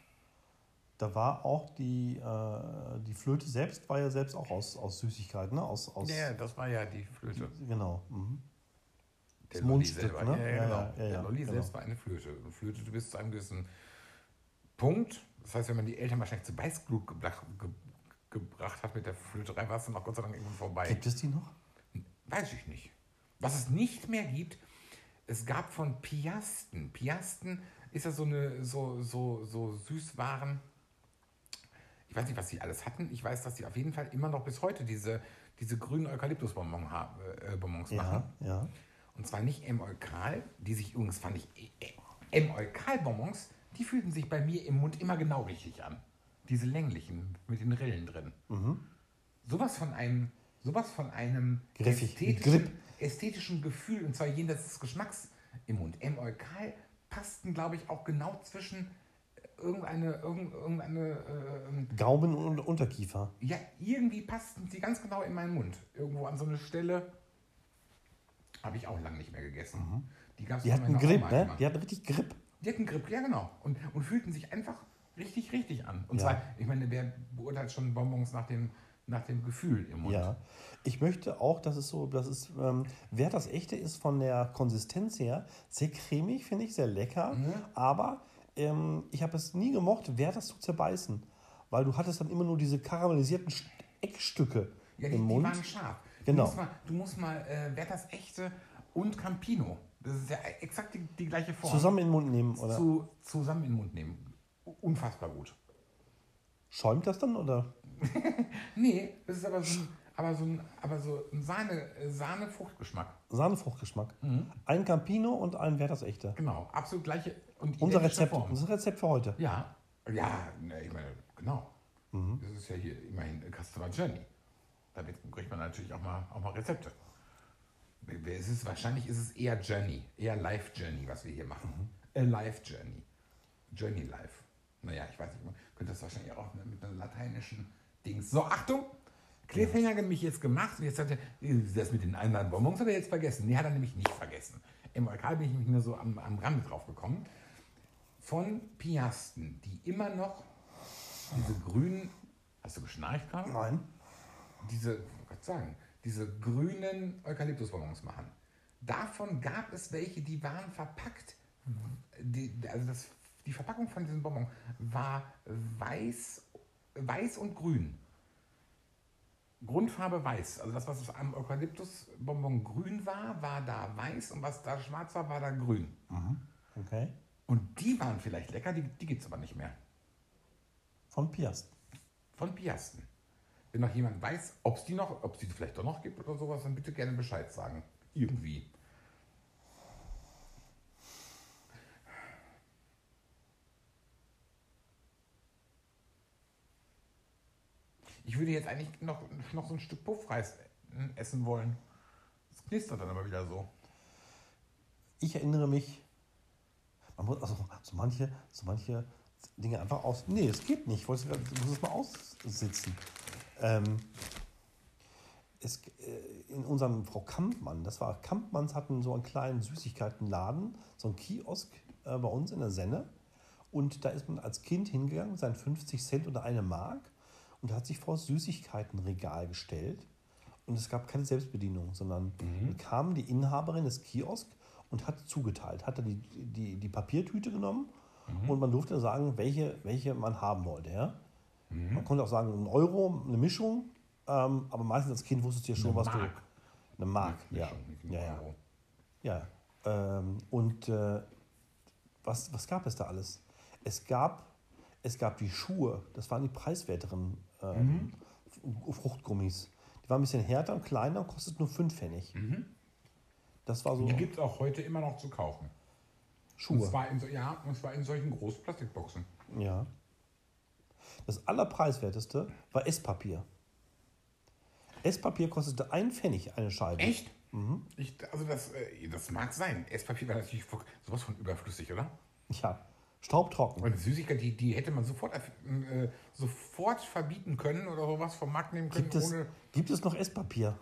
Da war auch die, äh, die Flöte selbst, war ja selbst auch aus, aus Süßigkeiten, ne? Aus, aus ja, das war ja die Flöte. Die, genau. Mhm. Der Lolli selber. Ne? Ja, ja, ja, genau. Ja, ja, der Lolli genau. selbst war eine Flöte. Eine Flöte, du bist zu einem gewissen Punkt. Das heißt, wenn man die Eltern wahrscheinlich zu Beißglut gebracht, ge, gebracht hat mit der Flöterei, war es dann auch Gott sei Dank irgendwann vorbei. Gibt es die noch? Weiß ich nicht. Was es nicht mehr gibt, es gab von Piasten. Piasten ist ja so eine so, so, so Süßwaren. Ich weiß nicht, was sie alles hatten. Ich weiß, dass sie auf jeden Fall immer noch bis heute diese, diese grünen Eukalyptusbonbons äh, Bonbons ja, machen. Ja. Und zwar nicht M-Eukal, die sich übrigens, fand ich, M-Eukal-Bonbons, die fühlten sich bei mir im Mund immer genau richtig an. Diese länglichen, mit den Rillen drin. Mhm. Sowas von einem, sowas von einem Griffig, ästhetischen, ästhetischen Gefühl, und zwar jenseits des Geschmacks, im Mund. Im Eukal passten, glaube ich, auch genau zwischen irgendeine, irgend- irgendeine, äh, Gaumen und Unterkiefer. ja, irgendwie passten sie ganz genau in meinen Mund. Irgendwo an so eine Stelle habe ich auch lange nicht mehr gegessen. Die gab es Die von hatten meiner Grip, Oma ne? immer. Die hatten richtig Grip. Die hatten Grip, ja genau. Und, und fühlten sich einfach richtig, richtig an. Und Ja. zwar, ich meine, wer beurteilt schon Bonbons nach dem, nach dem Gefühl im Mund? Ja. Ich möchte auch, dass es so, das ist, ähm, wer das echte ist von der Konsistenz her, sehr cremig, finde ich, sehr lecker. Mhm. Aber ähm, ich habe es nie gemocht, wer das zu zerbeißen. Weil du hattest dann immer nur diese karamellisierten St- Eckstücke Ja, die, im die Mund. waren scharf. Genau. Du musst mal, du musst mal äh, wer das echte und Campino, das ist ja exakt die, die gleiche Form, Zusammen in den Mund nehmen, oder? zu, zusammen in den Mund nehmen. Unfassbar gut. Schäumt das dann, oder? Nee, das ist aber so ein, aber so ein, aber so ein Sahne, Sahne-Fruchtgeschmack. Sahnefruchtgeschmack. Mhm. Ein Campino und ein wer das echte. Genau, absolut gleiche und Unser identische Rezept, Form. unser Rezept für heute. Ja, ja, ne, ich meine, genau. Mhm. Das ist ja hier immerhin Customer Journey. Damit kriegt man natürlich auch mal, auch mal Rezepte. Es ist, wahrscheinlich ist es eher Journey, eher Life Journey, was wir hier machen. A Life Journey. Journey Life. Naja, ich weiß nicht, man könnte das wahrscheinlich auch mit einem lateinischen Dings. So, Achtung! Cliffhanger hat mich jetzt gemacht und jetzt hat er, das mit den anderen Bonbons hat er jetzt vergessen. Nee, hat er nämlich nicht vergessen. Im Lokal bin ich nämlich nur so am, am Rande drauf gekommen. Von Piasten, die immer noch diese grünen, hast du geschnarcht gerade? Nein. Diese, was soll ich sagen, diese grünen Eukalyptusbonbons machen. Davon gab es welche, die waren verpackt. Die, also das, die Verpackung von diesem Bonbon war weiß, weiß und grün. Grundfarbe weiß. Also das, was am Eukalyptusbonbon grün war, war da weiß und was da schwarz war, war da grün. Okay. Und die waren vielleicht lecker, die, die gibt es aber nicht mehr. Von Piast. Von Piasten. Wenn noch jemand weiß, ob es die noch, ob es die vielleicht doch noch gibt oder sowas, dann bitte gerne Bescheid sagen. Irgendwie. Ich würde jetzt eigentlich noch, noch so ein Stück Puffreis essen wollen. Das knistert dann aber wieder so. Ich erinnere mich, man muss also so manche, so manche Dinge einfach aus. Nee, es geht nicht. Ich wollte es- ich muss es mal aussitzen. Ähm, es, äh, in unserem Frau Kampmann, das war Kampmanns, hatten so einen kleinen Süßigkeitenladen, so einen Kiosk äh, bei uns in der Senne. Und da ist man als Kind hingegangen, sein fünfzig Cent oder eine Mark, und hat sich vor das Süßigkeitenregal gestellt. Und es gab keine Selbstbedienung, sondern dann kam die Inhaberin des Kiosks und hat zugeteilt. Hat dann die, die, die Papiertüte genommen und man durfte sagen, welche, welche man haben wollte. Ja? Man konnte auch sagen, ein Euro, eine Mischung, ähm, aber meistens als Kind wusstest du ja schon, Eine was Mark. du... Eine Mark, ja. Mischung, nicht ein Ja, ja. Euro. Ja, ähm, und äh, was, was gab es da alles? Es gab, es gab die Schuhe, das waren die preiswerteren ähm, F- Fruchtgummis. Die waren ein bisschen härter und kleiner und kostet nur fünf Pfennig. Das war so Die gibt es auch heute immer noch zu kaufen. Und Schuhe. zwar in, so, ja, und zwar in solchen großen Plastikboxen. Ja. Das allerpreiswerteste war Esspapier. Esspapier kostete ein Pfennig eine Scheibe. Echt? Ich, also das, äh, das mag sein. Esspapier war natürlich sowas von überflüssig, oder? Ja, staubtrocken. Und Süßigkeit, die, die hätte man sofort, äh, sofort verbieten können oder sowas vom Markt nehmen können, Gibt es, ohne gibt es noch Esspapier?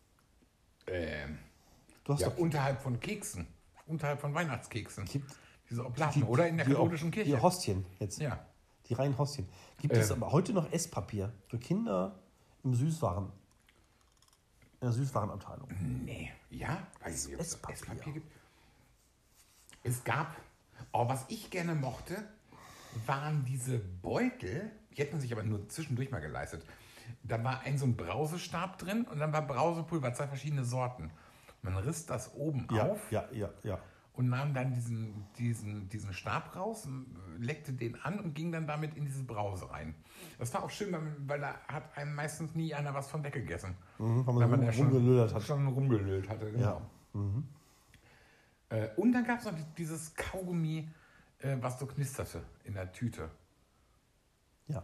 ähm, Du hast ja, doch unterhalb von Keksen, unterhalb von Weihnachtskeksen. Gibt- Diese Oblaten, oder in der die, katholischen Kirche. Die Hostien jetzt. Ja. Die reinen Hostien. Gibt es Ähm. aber heute noch Esspapier für Kinder im Süßwaren? In der Süßwarenabteilung. Nee, ja, weiß ich nicht, ob es Esspapier. Esspapier gibt. Es gab, oh, was ich gerne mochte, waren diese Beutel, die hätten sich aber nur zwischendurch mal geleistet. Da war ein so ein Brausestab drin und dann war Brausepulver, zwei verschiedene Sorten. Man riss das oben Ja, auf ja, ja, ja. und nahm dann diesen, diesen, diesen Stab raus, und leckte den an und ging dann damit in diese Brause rein. Das war auch schön, weil, weil da hat einem meistens nie einer was von weggegessen. Mhm, weil man Weil man rum- ja schon, rumgelöllert hat. schon rumgelölt hatte. Genau. Ja. Äh, und dann gab es noch die- dieses Kaugummi, äh, was so knisterte in der Tüte. Ja.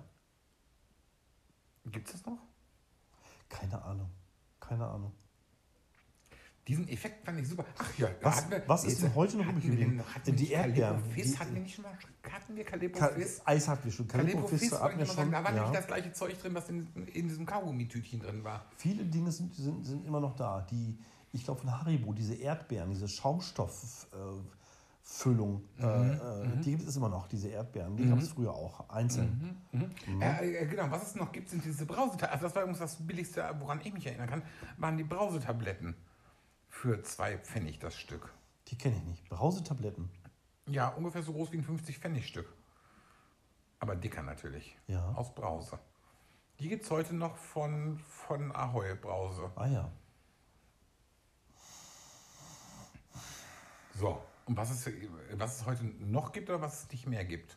Gibt es das noch? Keine Ahnung. Keine Ahnung. Diesen Effekt fand ich super. Ach ja, Was, hatten wir, was ist denn heute noch hatten übrig wir geblieben? denn- hatten wir Die nicht Erdbeeren. Calippo Fizz? Die- Hatten wir nicht schon mal, hatten wir Calippo Ka- Fizz? Eis hatten wir schon. Calippo Calippo Fizz, Fizz wollte hatten ich wir noch sagen, schon. da war Ja. nämlich das gleiche Zeug drin, was in, in diesem Kaugummi-Tütchen drin war. Viele Dinge sind, sind, sind immer noch da. Die, ich glaube von Haribo, diese Erdbeeren, diese Schaumstofffüllung, äh, äh, Mhm, die gibt es immer noch, diese Erdbeeren. Die gab es früher auch, einzeln. Mhm. Äh, äh, genau, was es noch gibt, sind diese Brausetabletten. Also das war übrigens das Billigste, woran ich mich erinnern kann, waren die Brausetabletten. Für zwei Pfennig das Stück. Die kenne ich nicht. Brausetabletten. Ja, ungefähr so groß wie ein fünfzig Pfennig Stück. Aber dicker natürlich. Ja. Aus Brause. Die gibt es heute noch von, von Ahoi Brause. Ah ja. So, und was es, was es heute noch gibt oder was es nicht mehr gibt?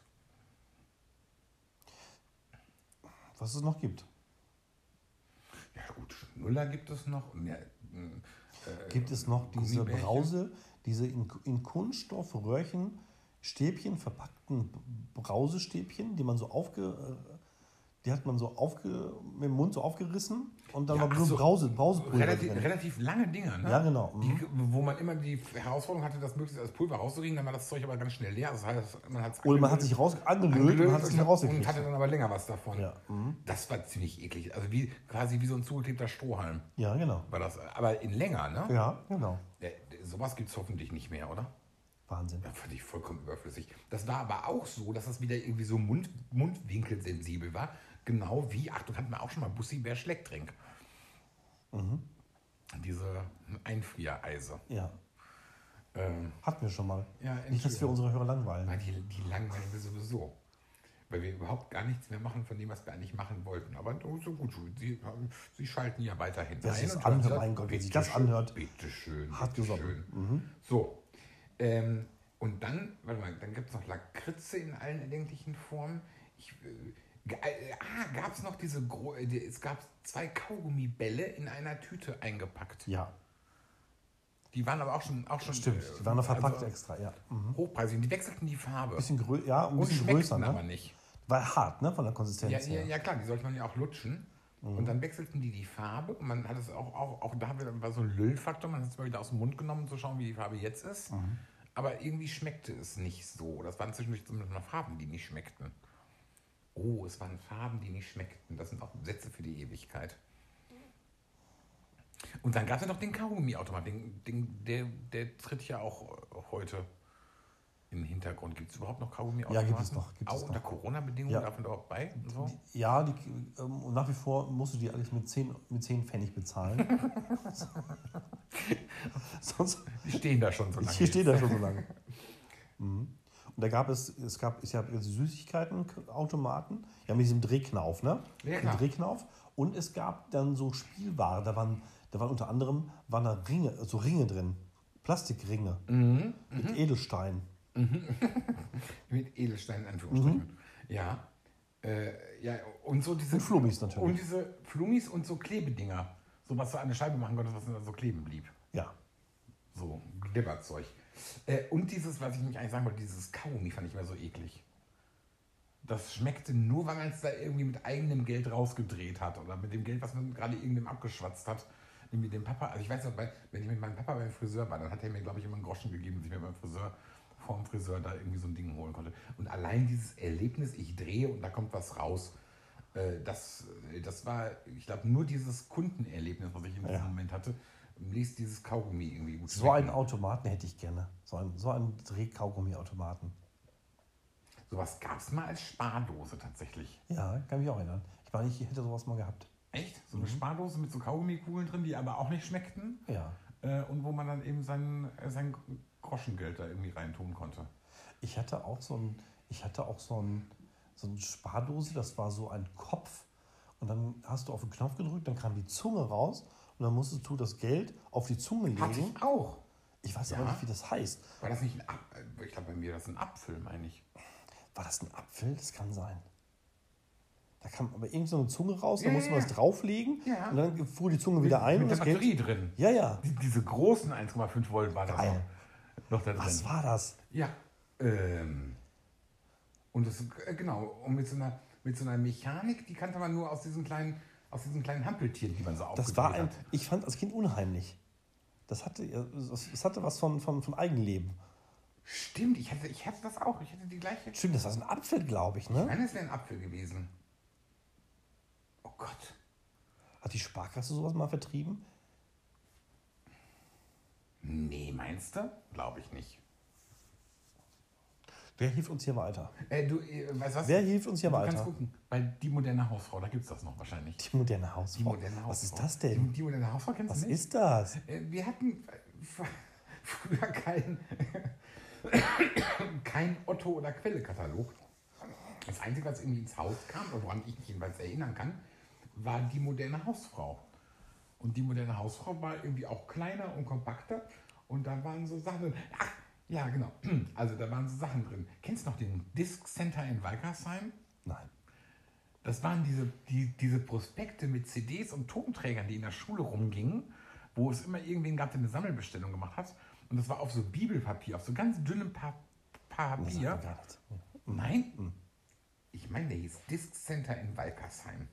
Was es noch gibt. Ja gut, Schnuller gibt es noch. Und ja, äh, Gibt es noch diese Gummibärchen? Brause, diese in, in Kunststoffröhrchen, Stäbchen verpackten Brausestäbchen, die man so aufge... äh, Die hat man so aufge, mit dem Mund so aufgerissen und dann Ja, war ach nur so. Brause, Brausepulver Relativ, drin. relativ lange Dinger, ne? Ja, genau. Mhm. Die, wo man immer die Herausforderung hatte, das möglichst als Pulver rauszukriegen, dann war das Zeug aber ganz schnell leer. Das heißt, man hat's Oder man hat sich raus angelöst und hat es nicht und rausgekriegt. hatte dann aber länger was davon. Ja, mhm. Das war ziemlich eklig. Also wie, quasi wie so ein zugeklebter Strohhalm Ja, genau. war das. Aber in länger, ne? Ja, genau. Ja, sowas gibt es hoffentlich nicht mehr, oder? Wahnsinn. Ja, fand ich vollkommen überflüssig. Das war aber auch so, dass das wieder irgendwie so Mund, mundwinkelsensibel war. Genau wie, Achtung, hatten wir auch schon mal Bussi Bär Schlecktrink. Mhm. Diese Einfriereise. Ja, Ähm, hatten wir schon mal. ja, Nicht, dass wir unsere Hörer langweilen. Weil die, die langweilen wir sowieso. Weil wir überhaupt gar nichts mehr machen von dem, was wir eigentlich machen wollten. Aber so gut, sie, sie schalten ja weiterhin Wer sich ein. das und anhört, hören mein Gott, wer sich bitte das schön, anhört, Bitte schön, hat bitte gesoffen. schön. Mhm. So, ähm, und dann, warte mal, dann gibt es noch Lakritze in allen erdenklichen Formen. Ich, äh, ge- äh, ah, gab es noch diese, gro- äh, die- es gab zwei Kaugummibälle in einer Tüte eingepackt. Ja, Die waren aber auch schon, auch schon stimmt. äh, Die waren noch verpackt also extra, ja. Mhm. hochpreisig. Und die wechselten die Farbe. Bisschen grö ja, ein und bisschen schmeckten größer, aber ne? nicht. War hart, ne, von der Ja, Konsistenz ja, her. ja, klar, die sollte man ja auch lutschen. Und dann wechselten die die Farbe. Und man hat es auch, auch, auch da war so ein Lüllfaktor. Man hat es mal wieder aus dem Mund genommen, um zu schauen, wie die Farbe jetzt ist. Aber irgendwie schmeckte es nicht so. Das waren zwischendurch zumindest noch Farben, die nicht schmeckten. Oh, es waren Farben, die nicht schmeckten. Das sind auch Sätze für die Ewigkeit. Und dann gab es ja noch den Kaugummi-Automat. Den, den, der, der tritt ja auch heute in den Hintergrund. Gibt es überhaupt noch Kaugummi-Automaten? Ja, gibt es noch, gibt auch es noch. unter Corona-Bedingungen Ja. darf man überhaupt bei? Und so? Ja, die, ähm, und nach wie vor musst du die alles mit zehn, mit zehn Pfennig bezahlen. Sonst, Die stehen da schon so lange. hier steht da schon so lange. Mhm. Und da gab es, es gab, es gab Süßigkeitenautomaten, ja mit diesem Drehknauf, ne? Ja, Mit klar. Drehknauf. Und es gab dann so Spielware, da waren, da waren unter anderem waren da Ringe, so Ringe drin, Plastikringe Mhm. mit Edelstein. Mit Edelstein in Anführungsstrichen. Mhm. Ja. Äh, ja. Und so diese. Und Flummis natürlich. Und diese Flummis und so Klebedinger. So was du an eine Scheibe machen konntest, was dann so kleben blieb. Ja. So Glibberzeug. Äh, und dieses, was ich mich eigentlich sagen wollte, dieses Kaugummi fand ich immer so eklig. Das schmeckte nur, weil man es da irgendwie mit eigenem Geld rausgedreht hat oder mit dem Geld, was man gerade irgendwem abgeschwatzt hat. Mit dem Papa, also ich weiß noch, bei- wenn ich mit meinem Papa beim Friseur war, dann hat er mir, glaube ich, immer einen Groschen gegeben, dass ich mir beim Friseur, vorm Friseur da irgendwie so ein Ding holen konnte. Und allein dieses Erlebnis, ich drehe und da kommt was raus, äh, das, äh, das war, ich glaube, nur dieses Kundenerlebnis, was ich in diesem Ja. Moment hatte, ließ dieses Kaugummi irgendwie gut So einen schmecken. Automaten hätte ich gerne. So einen, so einen Drehkaugummi-Automaten. Sowas gab es mal als Spardose tatsächlich. Ja, kann mich auch erinnern. Ich meine, ich hätte sowas mal gehabt. Echt? So eine Spardose mit so Kaugummikugeln drin, die aber auch nicht schmeckten. Ja. Äh, und wo man dann eben sein, äh, sein Groschengeld da irgendwie reintun konnte. Ich hatte auch so ein, ich hatte auch so ein, so eine Spardose, das war so ein Kopf. Und dann hast du auf den Knopf gedrückt, dann kam die Zunge raus und dann musstest du das Geld auf die Zunge legen. Hatte ich auch. Ich weiß Ja. aber nicht, wie das heißt. War das nicht ein Apfel? Ich glaube, bei mir war das ein Apfel, meine ich. War das ein Apfel? Das kann sein. Da kam aber irgend so eine Zunge raus, da Ja, musste ja, man das drauflegen Ja. und dann fuhr die Zunge wieder ein Mit und der das Geld. Batterie drin. Ja, ja. Die, diese großen eins Komma fünf Volt war das Geil. noch, noch da drin. Was war das? Ja. Ähm, und das, äh, genau, und mit so, einer, mit so einer Mechanik, die kannte man nur aus diesen kleinen, aus diesen kleinen Hampeltieren, die man so aufgedreht Das war ein, hat. ich fand als Kind unheimlich. Das hatte, das, das hatte was von, von, von Eigenleben. Stimmt, ich hatte, ich hatte das auch. Ich hatte die gleiche. Stimmt, das war so ein Apfel, glaube ich, ne? Ich meine, es wäre ein Apfel gewesen. Oh Gott. Hat die Sparkasse sowas mal vertrieben? Nee, meinst du? Glaube ich nicht. Wer hilft uns hier weiter? Äh, du, äh, weißt du was? Wer hilft uns hier du weiter? kannst gucken. Bei Die moderne Hausfrau, da gibt es das noch wahrscheinlich. Die moderne Hausfrau. Die moderne Hausfrau. Was ist das denn? Die, die moderne Hausfrau kennst Was du nicht? ist das? Äh, wir hatten äh, früher keinen kein Otto- oder Quelle-Katalog. Das Einzige, was irgendwie ins Haus kam, oder woran ich mich jedenfalls erinnern kann, war Die moderne Hausfrau. Und Die moderne Hausfrau war irgendwie auch kleiner und kompakter. Und da waren so Sachen drin. Ach, ja, genau. Also da waren so Sachen drin. Kennst du noch den Disc Center in Walkersheim? Nein. Das waren diese, die, diese Prospekte mit C Ds und Tonträgern, die in der Schule rumgingen, wo es immer irgendwen gab, der eine Sammelbestellung gemacht hat. Und das war auf so Bibelpapier, auf so ganz dünnem pa Papier. Das sagt mir gar nichts. Nein? Mhm. Ich meine, der hieß Disc Center in Walkersheim.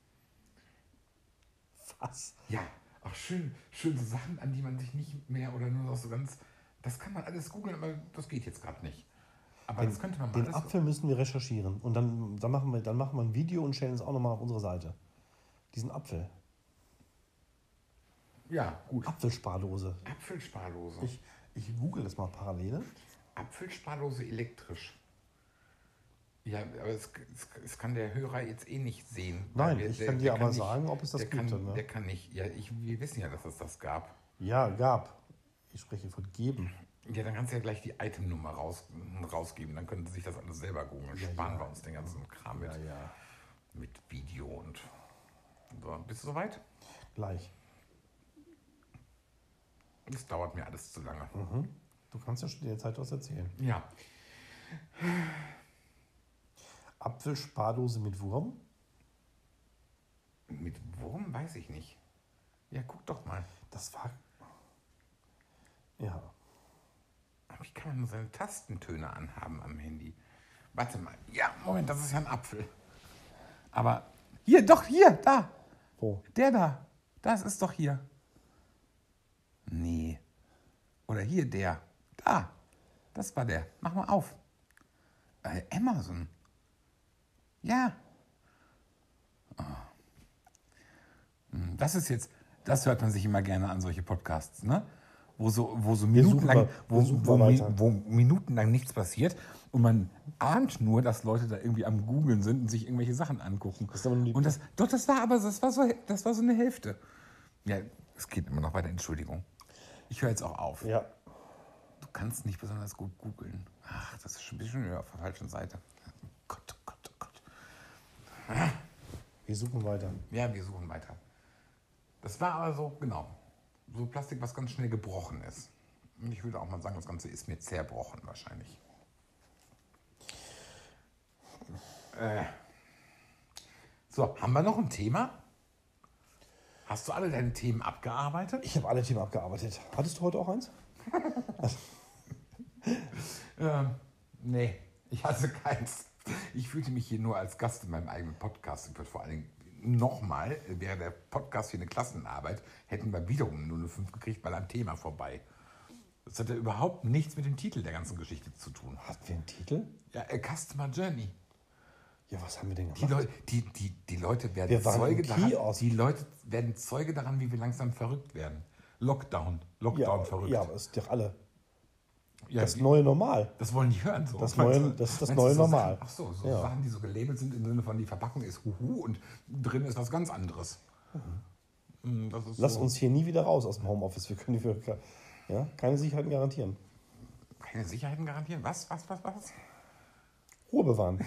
Was? Ja, auch schön, schön so Sachen, an die man sich nicht mehr oder nur noch so ganz... Das kann man alles googeln, aber das geht jetzt gerade nicht. Aber Den, das könnte man mal den alles... Apfel müssen wir recherchieren. Und dann, dann, machen wir, dann machen wir ein Video und stellen es auch nochmal auf unsere Seite. Diesen Apfel. Ja, gut. Apfelsparlose. Apfelsparlose. Ich, ich google das mal parallel. Apfelsparlose elektrisch. Ja, aber es, es, es kann der Hörer jetzt eh nicht sehen. Nein, wir, ich der, kann dir der aber nicht, sagen, ob es das der gibt. Kann, Ne? Der kann nicht. Ja, ich, wir wissen ja, dass es das gab. Ja, gab. Ich spreche von geben. Ja, dann kannst du ja gleich die Itemnummer raus, rausgeben. Dann können sie sich das alles selber googeln. Ja, Sparen ja. wir uns den ganzen Kram mit, Ja, ja. mit Video und... So, bist du soweit? Gleich. Das dauert mir alles zu lange. Mhm. Du kannst ja schon die Zeit was erzählen. Ja. Apfelsparlose mit Wurm? Mit Wurm weiß ich nicht. Ja, guck doch mal. Das war... Ja. Wie kann man nur seine Tastentöne anhaben am Handy? Warte mal. Ja, Moment, das ist ja ein Apfel. Aber hier, doch, hier, da. Wo? Der da. Das ist doch hier. Nee. Oder hier der. Da. Das war der. Mach mal auf. Äh, Amazon. Ja. Oh. Das ist jetzt, das hört man sich immer gerne an, solche Podcasts, ne? Wo so, wo so minutenlang, mal- wo, wir suchen wo, mal mi- weiter. wo minutenlang nichts passiert und man ahnt nur, dass Leute da irgendwie am Googeln sind und sich irgendwelche Sachen angucken. Das ist aber nie- und das, doch, das war aber, das war so, das war so eine Hälfte. Ja, es geht immer noch weiter, Entschuldigung. Ich höre jetzt auch auf. Ja. Du kannst nicht besonders gut googeln. Ach, das ist schon ein bisschen auf der falschen Seite. Gott, oh Gott, oh Gott. Wir suchen weiter. Ja, wir suchen weiter. Das war aber so, genau, so Plastik, was ganz schnell gebrochen ist. Und ich würde auch mal sagen, das Ganze ist mir zerbrochen wahrscheinlich. Äh. So, haben wir noch ein Thema? Hast du alle deine Themen abgearbeitet? Ich habe alle Themen abgearbeitet. Hattest du heute auch eins? Ähm, nee, ich hatte keins. Ich fühlte mich hier nur als Gast in meinem eigenen Podcast. Ich würde vor allen Dingen nochmal, wäre der Podcast hier eine Klassenarbeit, hätten wir wiederum nur eine fünf gekriegt, weil am Thema vorbei. Das hatte überhaupt nichts mit dem Titel der ganzen Geschichte zu tun. Hatten wir einen Titel? Ja, A Customer Journey. Ja, was haben wir denn Die, gemacht? Leu die, die, die Leute werden Wir waren Zeuge im daran, Kiosk. die Leute werden Zeuge daran, wie wir langsam verrückt werden. Lockdown. Lockdown ja, verrückt. ja, aber das ist doch alle. Ja, Das die- neue Normal. Das wollen die hören so. Das Meinst neue- du- das ist das meinst du neue so Normal. Sachen, ach so, so Ja. Sachen, die so gelabelt sind im Sinne von, die Verpackung ist Huhu und drin ist was ganz anderes. Mhm. Das ist Lass so. uns hier nie wieder raus aus dem Homeoffice. Wir können für, ja, keine Sicherheiten garantieren. Keine Sicherheiten garantieren. Was, was, was, was? Ruhe bewahren.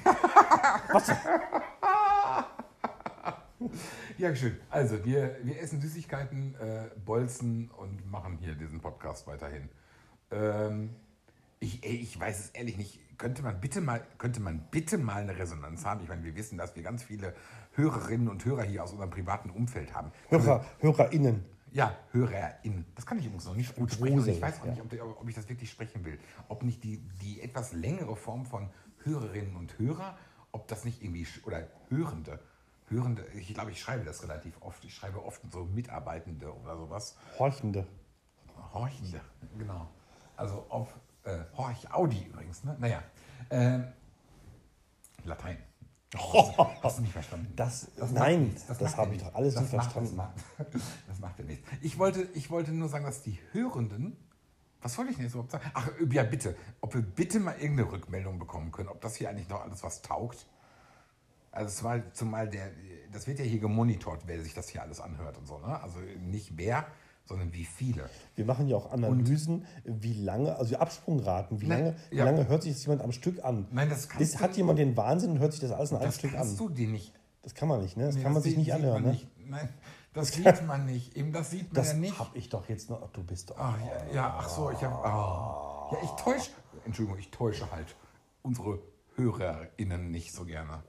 Ja, schön. Also, wir, wir essen Süßigkeiten, äh, Bolzen und machen hier diesen Podcast weiterhin. Ähm, ich, ey, ich weiß es ehrlich nicht. Könnte man bitte mal, könnte man bitte mal eine Resonanz haben? Ich meine, wir wissen, dass wir ganz viele Hörerinnen und Hörer hier aus unserem privaten Umfeld haben. Hörer, HörerInnen. Ja, HörerInnen. Das kann ich übrigens noch nicht gut sprechen. Und ich weiß auch ja. nicht, ob, der, ob ich das wirklich sprechen will. Ob nicht die, die etwas längere Form von Hörerinnen und Hörer, ob das nicht irgendwie, sch- oder Hörende, Hörende, ich glaube, ich schreibe das relativ oft. Ich schreibe oft so Mitarbeitende oder sowas. Horchende. Horchende, genau. Also auf äh, Horch Audi übrigens, ne? Naja. Ähm, Latein. Hast, du- hast du nicht verstanden? Das, Das macht nein, nichts, das, macht ja habe ich nichts. doch alles Das nicht macht- verstanden. Das macht, das macht ja nichts. Ich wollte, ich wollte nur sagen, dass die Hörenden, was wollte ich denn jetzt überhaupt sagen? Ach, ja bitte, ob wir bitte mal irgendeine Rückmeldung bekommen können, ob das hier eigentlich noch alles was taugt. Also es war zumal der, das wird ja hier gemonitort, wer sich das hier alles anhört und so, ne? Also nicht wer, sondern wie viele. Wir machen ja auch Analysen, wie lange, also Absprungraten, wie Nein, lange, wie ja. lange hört sich das jemand am Stück an? Nein, das kannst Ist, du- hat jemand den Wahnsinn und hört sich das alles in einem Das Stück kannst an? du dir nicht. Das kann man nicht, ne? Das Nee, kann man sich sieht- nicht sieht anhören, man ne? nicht. Nein, das sieht man nicht. Eben das sieht man Das ja nicht. habe ich doch jetzt noch. Du bist doch. Ach, ja, ja, ach so, ich habe. Oh. Ja, ich täusche. Entschuldigung, ich täusche halt unsere HörerInnen nicht so gerne.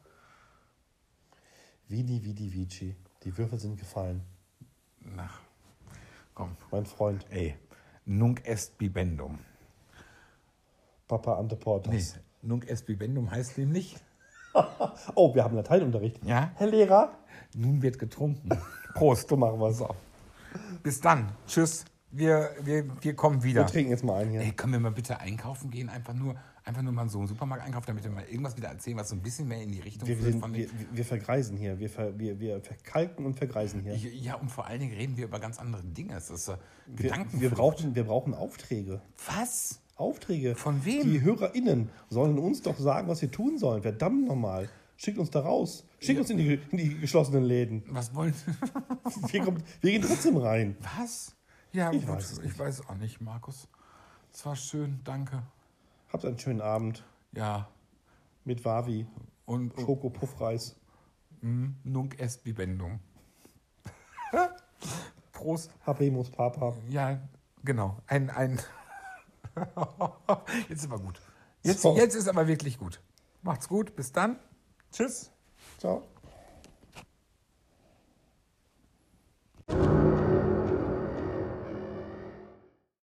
Vidi, Vidi, Vici. Die Würfel sind gefallen. Na, komm. Mein Freund. Ey, nunc est bibendum. Papa Ante Portas. Nee, nunc est bibendum heißt nämlich. Oh, wir haben Lateinunterricht. Ja? Herr Lehrer. Nun wird getrunken. Prost. So machen wir es. So. Bis dann. Tschüss. Wir, wir, wir kommen wieder. Wir trinken jetzt mal ein hier. Ey, können wir mal bitte einkaufen gehen? Einfach nur, einfach nur mal so einen Supermarkt einkaufen, damit wir mal irgendwas wieder erzählen, was so ein bisschen mehr in die Richtung Wir, führt sind, von wir, den. wir vergreisen hier. Wir, ver, wir, wir verkalken und vergreisen hier. Ja, und vor allen Dingen reden wir über ganz andere Dinge. Es ist äh, Wir, Gedanken. wir, brauchen, wir brauchen Aufträge. Was? Aufträge. Von wem? Die HörerInnen sollen uns doch sagen, was wir tun sollen. Verdammt nochmal. Schickt uns da raus. Schickt uns in die, in die geschlossenen Läden. Was wollen Wir, kommen, wir gehen trotzdem rein. Was? Ja, Ich gut, weiß es ich weiß auch nicht, Markus. Es war schön, danke. Habt einen schönen Abend Ja. mit Wavi, Und, und Schoko-Puffreis. mm, nunc est bibendum. Prost. Habemus Papa. Ja, genau. Ein, ein Jetzt ist aber gut. Jetzt, So. jetzt ist aber wirklich gut. Macht's gut. Bis dann. Tschüss. Ciao.